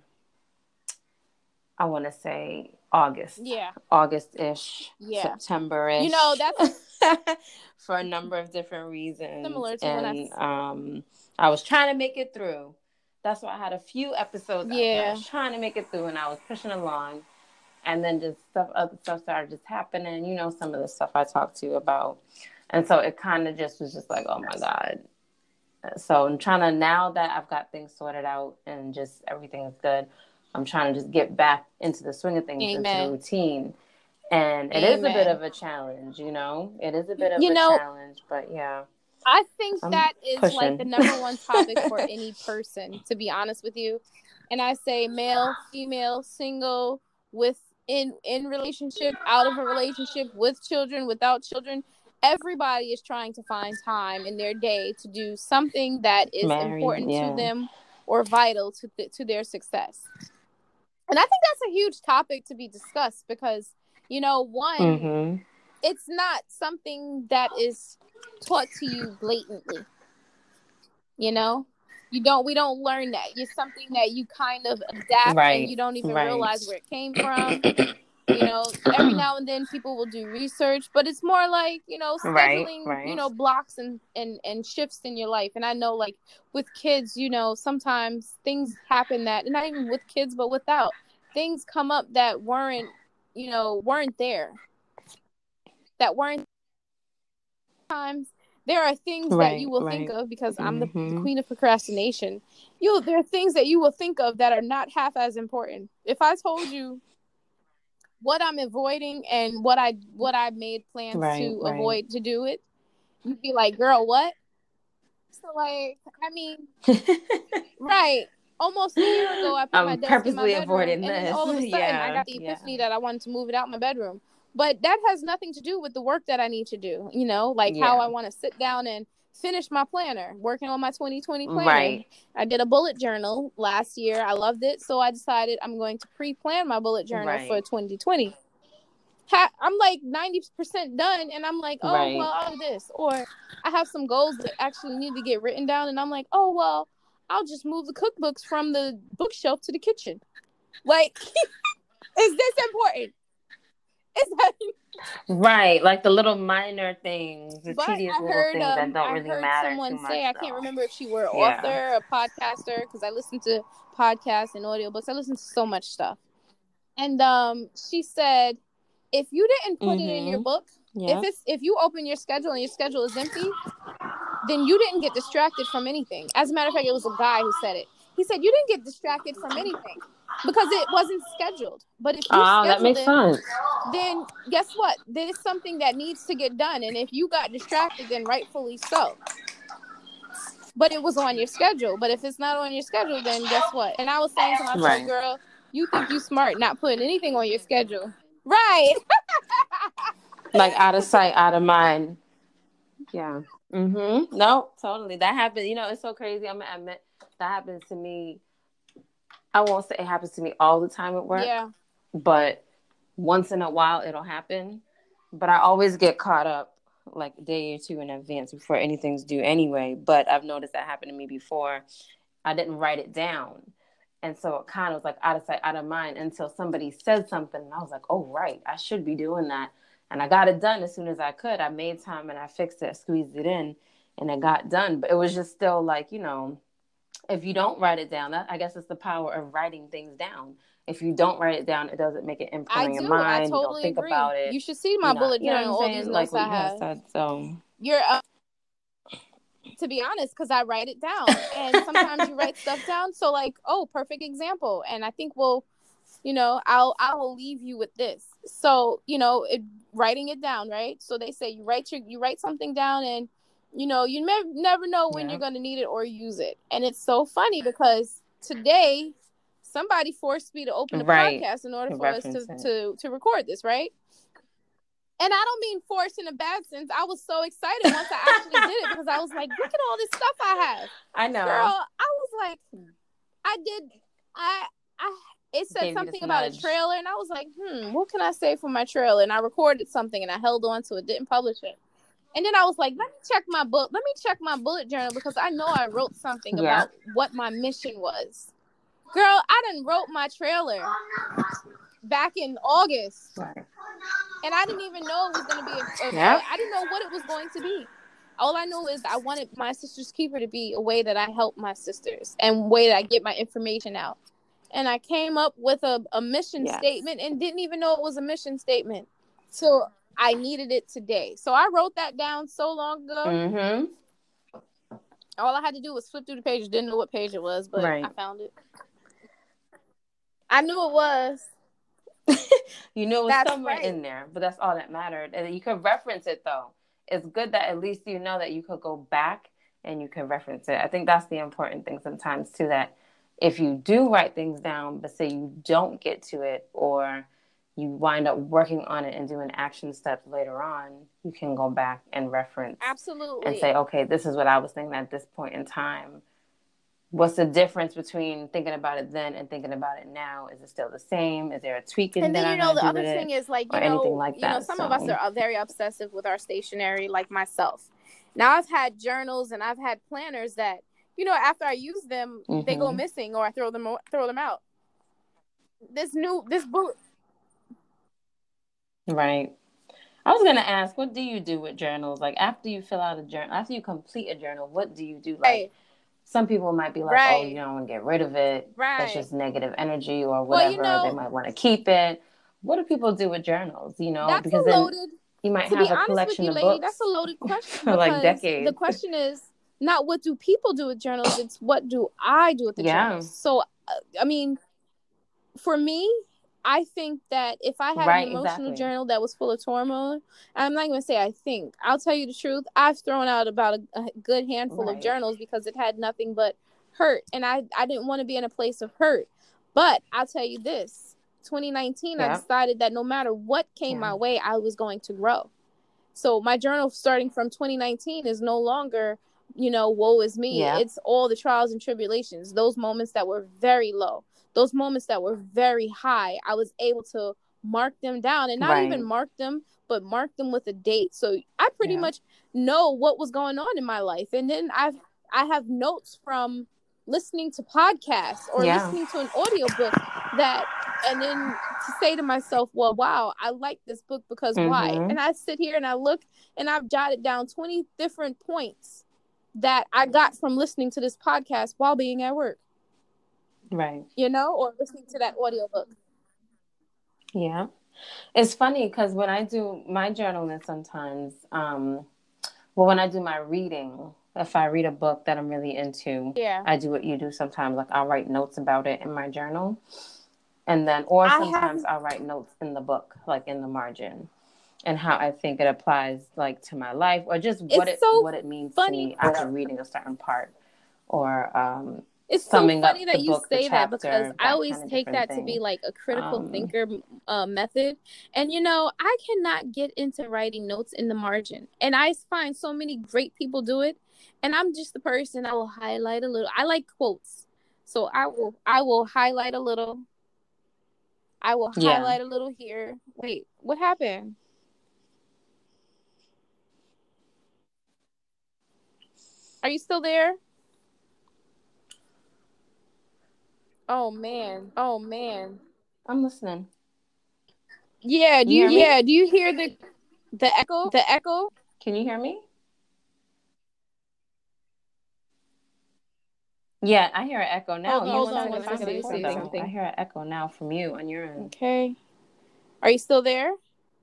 I want to say August-ish, September-ish. You know, that's for a number of different reasons. Similar to when I was trying to make it through. That's why I had a few episodes out there. I was trying to make it through, and I was pushing along. And then just other stuff started just happening. You know, some of the stuff I talked to you about. And so it kind of just was just like, oh my God. So I'm trying to, now that I've got things sorted out and just everything is good, I'm trying to just get back into the swing of things, into the routine. And it is a bit of a challenge, you know? It is a bit of a challenge, but yeah. I think that is like the number one topic for any person, to be honest with you. And I say male, female, single, in relationship, out of a relationship, with children, without children. Everybody is trying to find time in their day to do something that is important to them or vital to their success. And I think that's a huge topic to be discussed because, you know, one, it's not something that is taught to you blatantly. You know, we don't learn that. It's something that you kind of adapt and you don't even realize where it came from. You know, every now and then people will do research, but it's more like, you know, scheduling, you know, blocks and shifts in your life. And I know, like, with kids, you know, sometimes things happen that, not even with kids, but without, things come up that weren't there. That weren't times. There are things that you will think of, because I'm the queen of procrastination. There are things that you will think of that are not half as important. If I told you what I'm avoiding and what I made plans to avoid to do it, you'd be like, girl, what? So, like, I mean, almost a year ago, I put my desk in my bedroom, and then all of a sudden, I got the epiphany that I wanted to move it out my bedroom. But that has nothing to do with the work that I need to do, you know, like how I want to sit down and finish my planner, working on my 2020 planner. I did a bullet journal last year. I loved it. So I decided I'm going to pre-plan my bullet journal for 2020. I'm like 90% done, and I'm like, oh, well, I'll do this. Or I have some goals that actually need to get written down, and I'm like, oh, well, I'll just move the cookbooks from the bookshelf to the kitchen. Like, is this important? Is that like the little minor things, the tedious little things that don't really matter too much. I heard someone say, I can't remember if she were an author, a podcaster, because I listen to podcasts and audiobooks. I listen to so much stuff. And she said, if you didn't put it in your book, if you open your schedule and your schedule is empty, then you didn't get distracted from anything. As a matter of fact, it was a guy who said it. He said, you didn't get distracted from anything because it wasn't scheduled. But if you scheduled it, then guess what? There's something that needs to get done. And if you got distracted, then rightfully so. But it was on your schedule. But if it's not on your schedule, then guess what? And I was saying to myself, girl, you think you smart not putting anything on your schedule. Right. Like out of sight, out of mind. Yeah. No, totally. That happened. You know, it's so crazy. I'm gonna admit that happens to me. I won't say it happens to me all the time at work. Yeah. But once in a while it'll happen. But I always get caught up like a day or two in advance before anything's due anyway. But I've noticed that happened to me before. I didn't write it down. And so it kind of was like out of sight, out of mind until somebody said something. And I was like, oh, right, I should be doing that. And I got it done as soon as I could. I made time and I fixed it, squeezed it in, and it got done. But it was just still like, you know, if you don't write it down, I guess it's the power of writing things down. If you don't write it down, it doesn't make it imprint on your mind. I totally you don't think agree. about it. You should see my bullet journal. You know what I'm saying? All these like notes I have. Said, so you're to be honest, because I write it down, and sometimes you write stuff down. So like, oh, perfect example. And I think I will leave you with this. So writing it down, right? So they say you write something down, and you never know when you're going to need it or use it. And it's so funny because today somebody forced me to open the podcast in order for us to record this, right? And I don't mean force in a bad sense. I was so excited once I actually did it because I was like, look at all this stuff I have. I know. Girl, I was like, it said something about a trailer, and I was like, what can I say for my trailer? And I recorded something and I held on to it, didn't publish it. And then I was like, let me check my bullet journal because I know I wrote something about what my mission was. Girl, I done wrote my trailer back in August. Right. And I didn't even know it was going to be I didn't know what it was going to be. All I know is I wanted my Sister's Keeper to be a way that I help my sisters and way that I get my information out. And I came up with a mission statement and didn't even know it was a mission statement. So I needed it today. So I wrote that down so long ago. Mm-hmm. All I had to do was flip through the pages. Didn't know what page it was, but I found it. I knew it was. You knew it was somewhere in there, but that's all that mattered. And you could reference it, though. It's good that at least you know that you could go back and you can reference it. I think that's the important thing sometimes, too, that if you do write things down, but say you don't get to it or you wind up working on it and doing action steps later on, you can go back and reference. Absolutely. And say, okay, this is what I was thinking at this point in time. What's the difference between thinking about it then and thinking about it now? Is it still the same? Is there a tweaking? And then, that I gotta the do other with thing it? is like, anything like that. Some of us are very obsessive with our stationery, like myself. Now I've had journals and I've had planners that, after I use them, they go missing or I throw them out. This book. Right. I was going to ask, what do you do with journals? Like after you fill out a journal, after you complete a journal, what do you do? Like some people might be like, oh, you don't want to get rid of it. That's just negative energy or whatever. Well, they might want to keep it. What do people do with journals? That's because loaded. Then you might have a collection of books. That's a loaded question for like decades. The question is not what do people do with journals. It's what do I do with the journals. So, for me, I think that if I had an emotional journal that was full of turmoil, I'm not going to say I think. I'll tell you the truth. I've thrown out about a good handful of journals because it had nothing but hurt. And I didn't want to be in a place of hurt. But I'll tell you this. 2019, I decided that no matter what came my way, I was going to grow. So my journal starting from 2019 is no longer, woe is me. Yeah. It's all the trials and tribulations, those moments that were very low. Those moments that were very high, I was able to mark them down and not even mark them, but mark them with a date. So I pretty much know what was going on in my life. And then I have notes from listening to podcasts or listening to an audiobook and then to say to myself, well, wow, I like this book because why? And I sit here and I look and I've jotted down 20 different points that I got from listening to this podcast while being at work. Right. Or listening to that audiobook. Yeah. It's funny because when I do my journaling sometimes, when I do my reading, if I read a book that I'm really into, I do what you do sometimes. Like I'll write notes about it in my journal. And then, or sometimes I'll write notes in the book, like in the margin, and how I think it applies like to my life or just what it means to me after reading a certain part or, it's so funny that you say that because I always take that to be like a critical thinker method. And, I cannot get into writing notes in the margin. And I find so many great people do it. And I'm just the person that will highlight a little. I like quotes. So I will highlight a little. I will highlight a little here. Wait, what happened? Are you still there? Oh man. I'm listening. Yeah, do you hear the echo? Can you hear me? Yeah, I hear an echo now. Hold on one second. Let me see something. I hear an echo now from you on your end. Okay. Are you still there?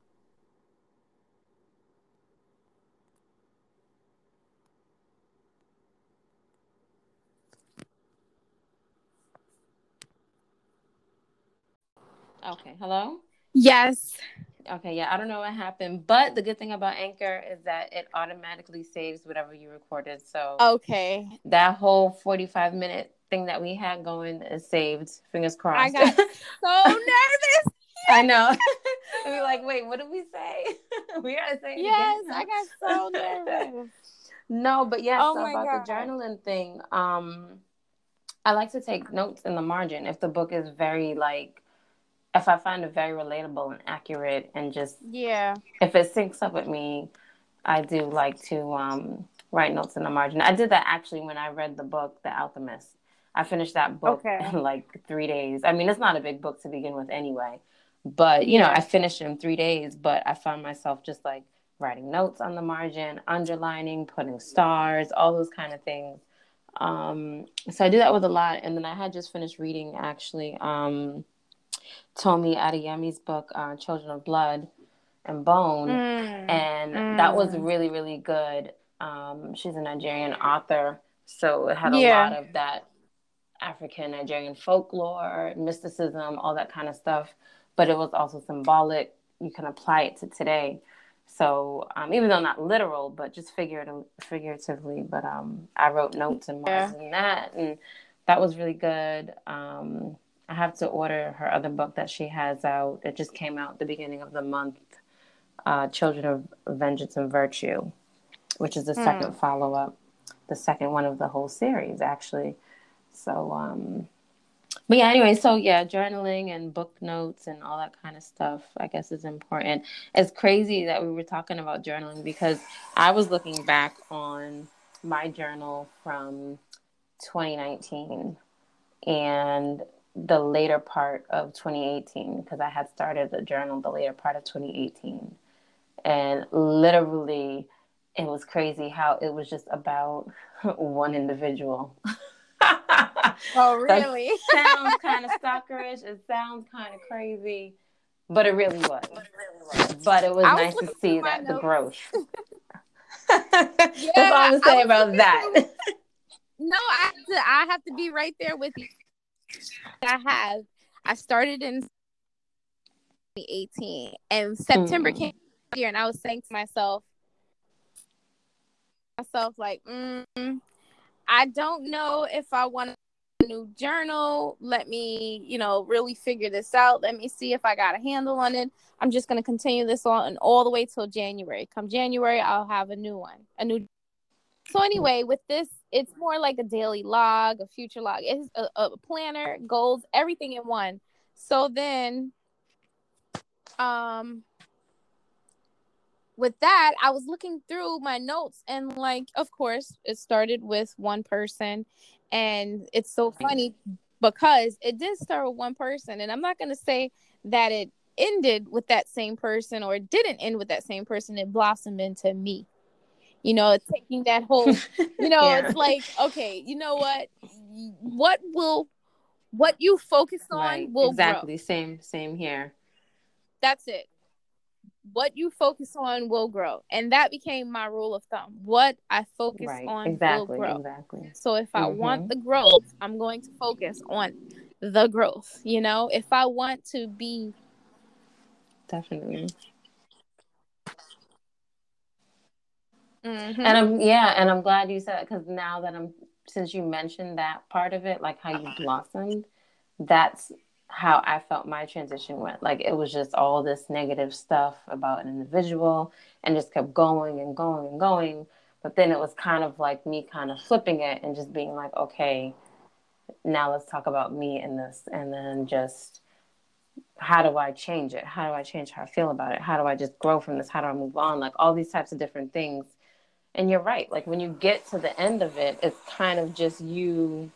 Okay, hello? Yes. Okay, yeah, I don't know what happened, but the good thing about Anchor is that it automatically saves whatever you recorded. So okay, that whole 45-minute thing that we had going is saved. Fingers crossed. I got so nervous. I know. And we're like, wait, what did we say? We gotta say it again. Yes, I got so nervous. No, but yes, Oh so my about God. the journaling thing, I like to take notes in the margin if the book is very if I find it very relatable and accurate and just if it syncs up with me, I do like to write notes in the margin. I did that actually when I read the book, The Alchemist. I finished that book in like 3 days. I mean, it's not a big book to begin with anyway, but you know, I finished it in 3 days, but I found myself just like writing notes on the margin, underlining, putting stars, all those kind of things. So I do that with a lot. And then I had just finished reading actually Tomi Adeyemi's book, Children of Blood and Bone. And that was really, really good. She's a Nigerian author. So it had a lot of that African Nigerian folklore, mysticism, all that kind of stuff. But it was also symbolic. You can apply it to today. So even though not literal, but just figuratively. But I wrote notes and margins in that, and that was really good. I have to order her other book that she has out. It just came out at the beginning of the month, Children of Vengeance and Virtue, which is the second follow-up, the second one of the whole series, actually. So, but yeah, anyway, so yeah, journaling and book notes and all that kind of stuff, I guess, is important. It's crazy that we were talking about journaling because I was looking back on my journal from 2019 and the later part of 2018 because I had started the journal the later part of 2018. And literally, it was crazy how it was just about one individual. Oh, really? That sounds kind of stalkerish. It sounds kind of crazy, but it really was. But it was nice to see that the growth. That's all I'm gonna say about that. No, I have to be right there with you. I started in 2018, and September came here, and I was saying to myself like, I don't know if I want a new journal. Let me, really figure this out. Let me see if I got a handle on it. I'm just going to continue this on all the way till January. Come January, I'll have a new one. So anyway, with this, it's more like a daily log, a future log. It's a planner, goals, everything in one. So then, with that, I was looking through my notes and of course, it started with one person. And it's so funny because it did start with one person. And I'm not going to say that it ended with that same person or it didn't end with that same person. It blossomed into me. It's taking that whole, it's like, okay, you know what you focus on will exactly. grow. Same here. That's it. What you focus on will grow. And that became my rule of thumb. What I focus on will grow. Exactly. So if I want the growth, I'm going to focus on the growth. If I want to be. Definitely. And I'm glad you said it because now that since you mentioned that part of it, like how you blossomed, that's how I felt my transition went. Like it was just all this negative stuff about an individual and just kept going and going and going. But then it was kind of like me kind of flipping it and just being like, okay, now let's talk about me in this. And then just how do I change it? How do I change how I feel about it? How do I just grow from this? How do I move on? Like all these types of different things. And you're right. Like when you get to the end of it, it's kind of just you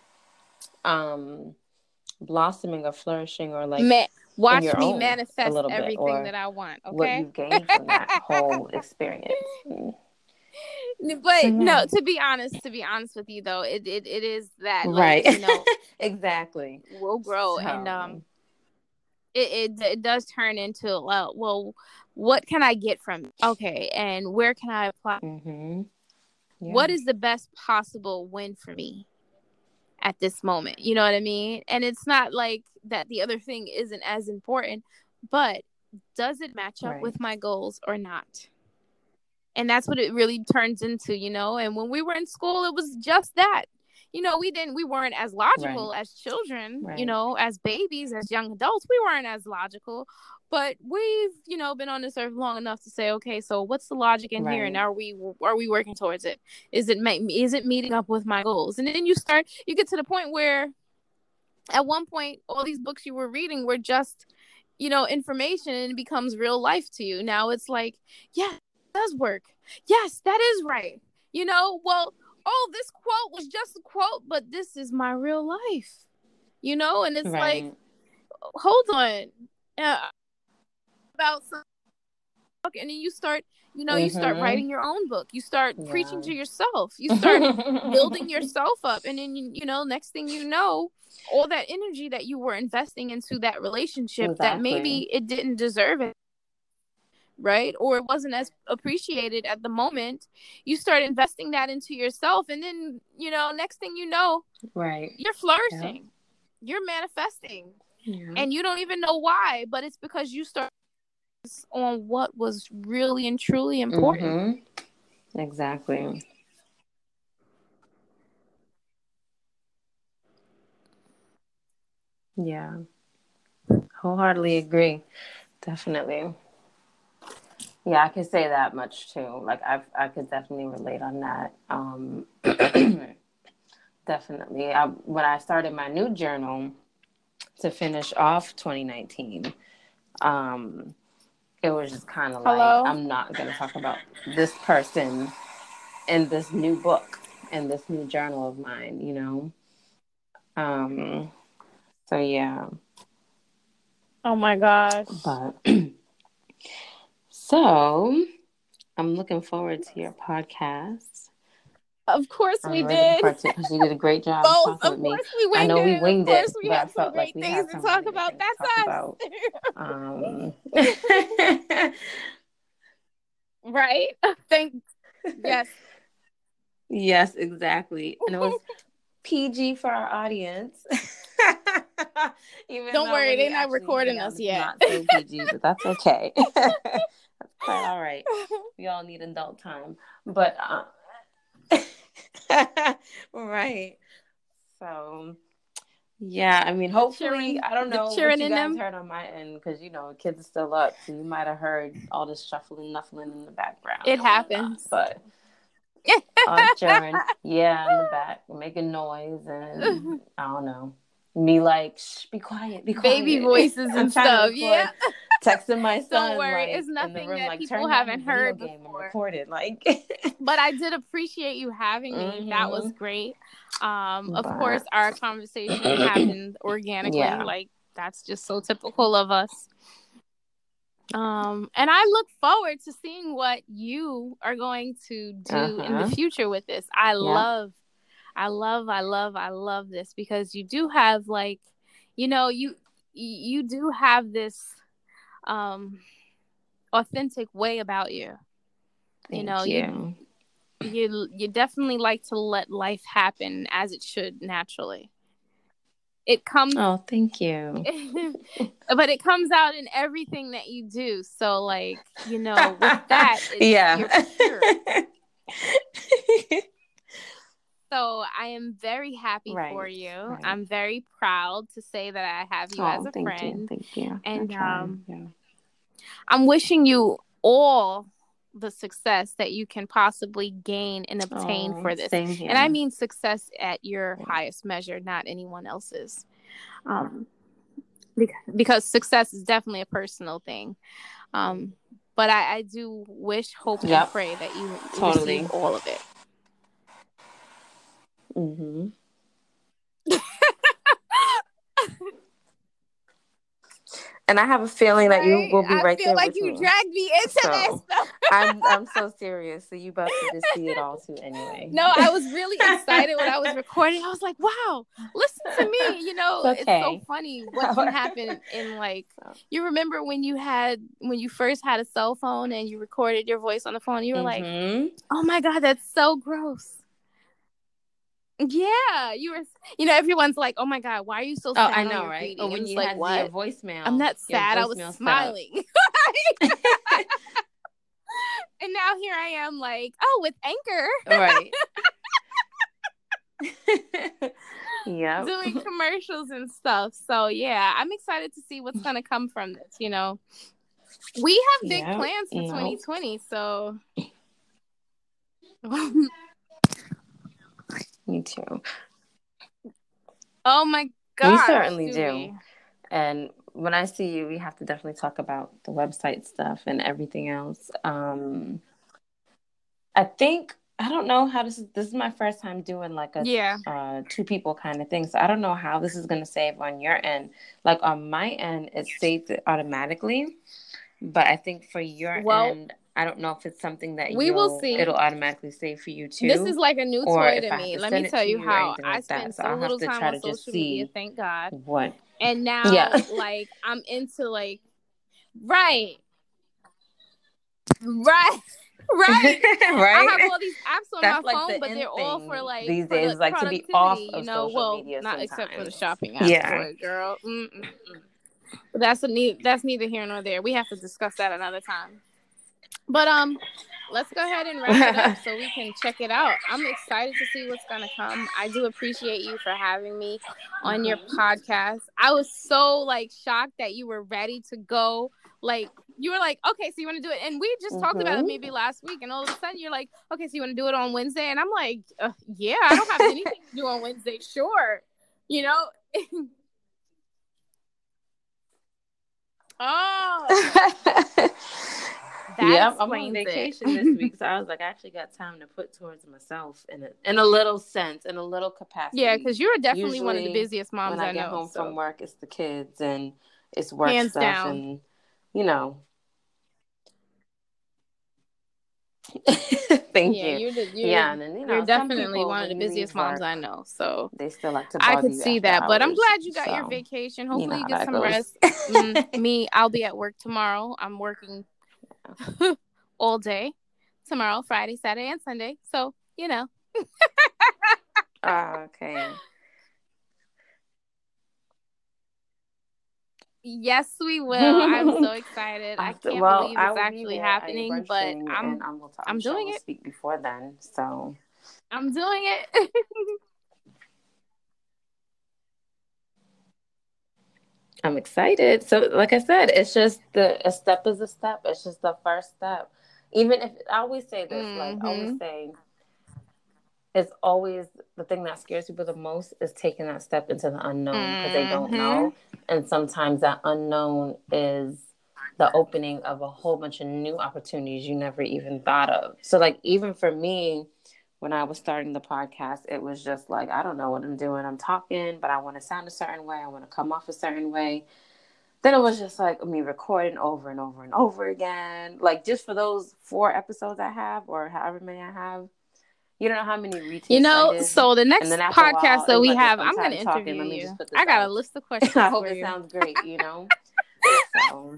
blossoming or flourishing, or like watch in your me own manifest a little bit, everything or that I want. Okay, what you've gained from that whole experience. But so, yeah. No, to be honest with you though, it is that, like, right. Exactly. We'll grow, and it does turn into, well, what can I get from it? Okay, and where can I apply? Mm-hmm. Yeah. What is the best possible win for me at this moment? You know what I mean? And it's not like that the other thing isn't as important, but does it match up with my goals or not? And that's what it really turns into, And when we were in school, it was just that. We weren't as logical as children, as babies, as young adults. We weren't as logical, but we've, been on this earth long enough to say, okay, so what's the logic in here? And are we working towards it? Is it meeting up with my goals? And then you get to the point where at one point, all these books you were reading were just, information, and it becomes real life to you. Now it's like, yeah, it does work. Yes, that is right. Well, this quote was just a quote, but this is my real life, and it's like, hold on, about some book, and then you start, you start writing your own book. You start preaching to yourself. You start building yourself up, and then next thing you know, all that energy that you were investing into that relationship that maybe it didn't deserve it, right? Or it wasn't as appreciated at the moment, you start investing that into yourself, and then next thing you know, you're flourishing, you're manifesting, and you don't even know why, but it's because you start on what was really and truly important. Exactly. Yeah, wholeheartedly agree. Definitely. Yeah, I could say that much too. Like I could definitely relate on that. Definitely. When I started my new journal to finish off 2019, it was just kind of like, I'm not going to talk about this person in this new book, in this new journal of mine, So yeah. Oh my gosh. But so I'm looking forward to your podcast. Of course we did. Because you did a great job talking with me. I know we winged it, but I felt like we had some talk about. That's us. Right? Yes. Yes, exactly. And it was PG for our audience. Don't worry, they're not recording us yet. Not so PG, but that's okay. That's quite all right. We all need adult time. But right. So yeah, I mean, hopefully, I don't know what you guys heard on my end, because kids are still up, so you might have heard all this shuffling, nuffling in the background. It happens, but Jaren, in the back, making noise, and I don't know, me like, shh, be quiet, baby voices and stuff. Yeah, texting my son. Don't worry, like, it's nothing in the room, that like, people haven't heard before. Game and recorded, like. But I did appreciate you having me. That was great. Of course, our conversation happened organically. Yeah. Like, that's just so typical of us. And I look forward to seeing what you are going to do in the future with this. I love this, because you do have, like, you do have this authentic way about you. Thank you. You definitely like to let life happen as it should naturally. It comes. Oh, thank you. But it comes out in everything that you do. So, like, with that, you're pure. So I am very happy for you. Right. I'm very proud to say that I have you as a friend. Thank you. And I'm wishing you all the success that you can possibly gain and obtain for this. Same here. And I mean success at your highest measure, not anyone else's. Because success is definitely a personal thing. But but I do wish, hope, and pray that you receive all of it. Mm-hmm. And I have a feeling that you will be right there with me. I feel like you dragged me into that stuff. I'm so serious. So you about to just see it all too anyway. No, I was really excited when I was recording. I was like, wow, listen to me. You know, it's so funny what can happen in, like, you remember when you first had a cell phone and you recorded your voice on the phone, you were like, oh my God, that's so gross. Yeah, everyone's like, "Oh my God, why are you so sad?" I know, right? Or when you had your voicemail, I'm not sad. I was smiling. And now here I am, like, oh, with Anchor, right? Yeah, doing commercials and stuff. So yeah, I'm excited to see what's gonna come from this. You know, we have big plans for 2020. So. Me too. Oh my God. We certainly do. And when I see you, we have to definitely talk about the website stuff and everything else. I don't know how this is my first time doing like a two people kind of thing. So I don't know how this is going to save on your end. Like on my end, it saves it automatically. But I think for your end, I don't know if it's something that will see. It'll automatically save for you too. This is like a new toy to me. Let me tell you how I spend so little time on social media. Thank God. What? And now, like, I'm into like, right. I have all these apps on my phone, but they're all for like these days, like to be off of social media. Not sometimes. Except for the shopping apps, boy, girl. But that's neither here nor there. We have to discuss that another time. But let's go ahead and wrap it up so we can check it out. I'm excited to see what's gonna come. I do appreciate you for having me on your podcast. I was so like shocked that you were ready to go. Like you were like, okay, so you want to do it, and we just talked about it maybe last week, and all of a sudden you're like, okay, so you want to do it on Wednesday, and I'm like, yeah, I don't have anything to do on Wednesday, sure, you know. Oh. Yep, I'm on vacation this week, so I was like, I actually got time to put towards myself in a little sense, in a little capacity. Yeah, because you're definitely one of the busiest moms I know. When I get home from work, it's the kids and it's work hands stuff, down. And you know. Thank you. And then you're definitely one of the busiest moms I know. So they still like to. I could see that, but I'm glad you got your vacation. Hopefully, you get some rest. Me, I'll be at work tomorrow. I'm working all day tomorrow, Friday, Saturday, and Sunday. So you know. Okay. Yes, we will. I'm so excited. I can't believe it's actually happening, but I'm doing it. Speak before then, so I'm doing it. I'm excited. So, like I said, it's just a step is a step. It's just the first step. Even if I always say this, like I always say, it's always the thing that scares people the most is taking that step into the unknown because they don't know. And sometimes that unknown is the opening of a whole bunch of new opportunities you never even thought of. So like, even for me, when I was starting the podcast, it was just like, I don't know what I'm doing. I'm talking, but I want to sound a certain way. I want to come off a certain way. Then it was just like me recording over and over and over again. Like just for those 4 episodes I have or however many I have. You don't know how many retakes so the next podcast that we have, I'm going to interview you. I got a list of questions I hope it sounds great, you know? So.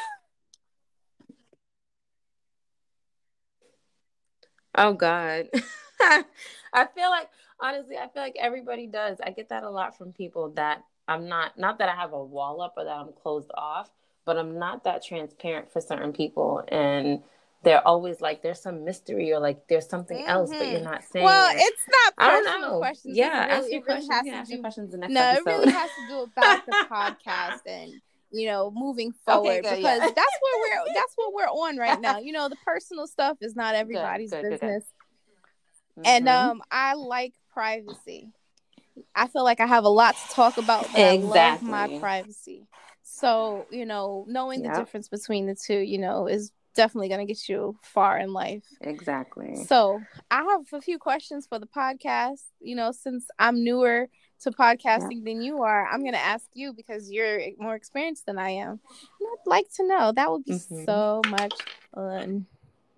Oh, God. I feel like, honestly, everybody does. I get that a lot from people that I'm not that I have a wall up or that I'm closed off, but I'm not that transparent for certain people. And they're always like, there's some mystery or like there's something else, but you're not saying well, it. It's not personal questions. Yeah, ask your questions. You can ask your questions the next episode. It really has to do about the podcast and, you know, moving forward because that's what we're on right now. You know, the personal stuff is not everybody's business. And I like privacy. I feel like I have a lot to talk about, but I love my privacy. So, you know, knowing the difference between the two, you know, is definitely going to get you far in life. Exactly. So I have a few questions for the podcast. You know, since I'm newer to podcasting than you are, I'm going to ask you because you're more experienced than I am. And I'd like to know. That would be so much fun.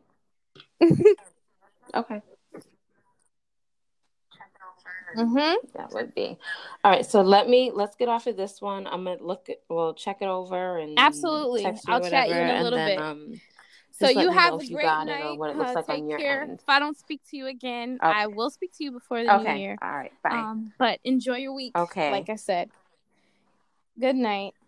Okay. That would be. All right, so let's get off of this one. I'm gonna check it over and absolutely text you I'll whatever, chat you in a little bit. So you have a great night. what it looks like take on your care. end. If I don't speak to you again, I will speak to you before the new year. All right, bye. But enjoy your week. Okay. Like I said. Good night.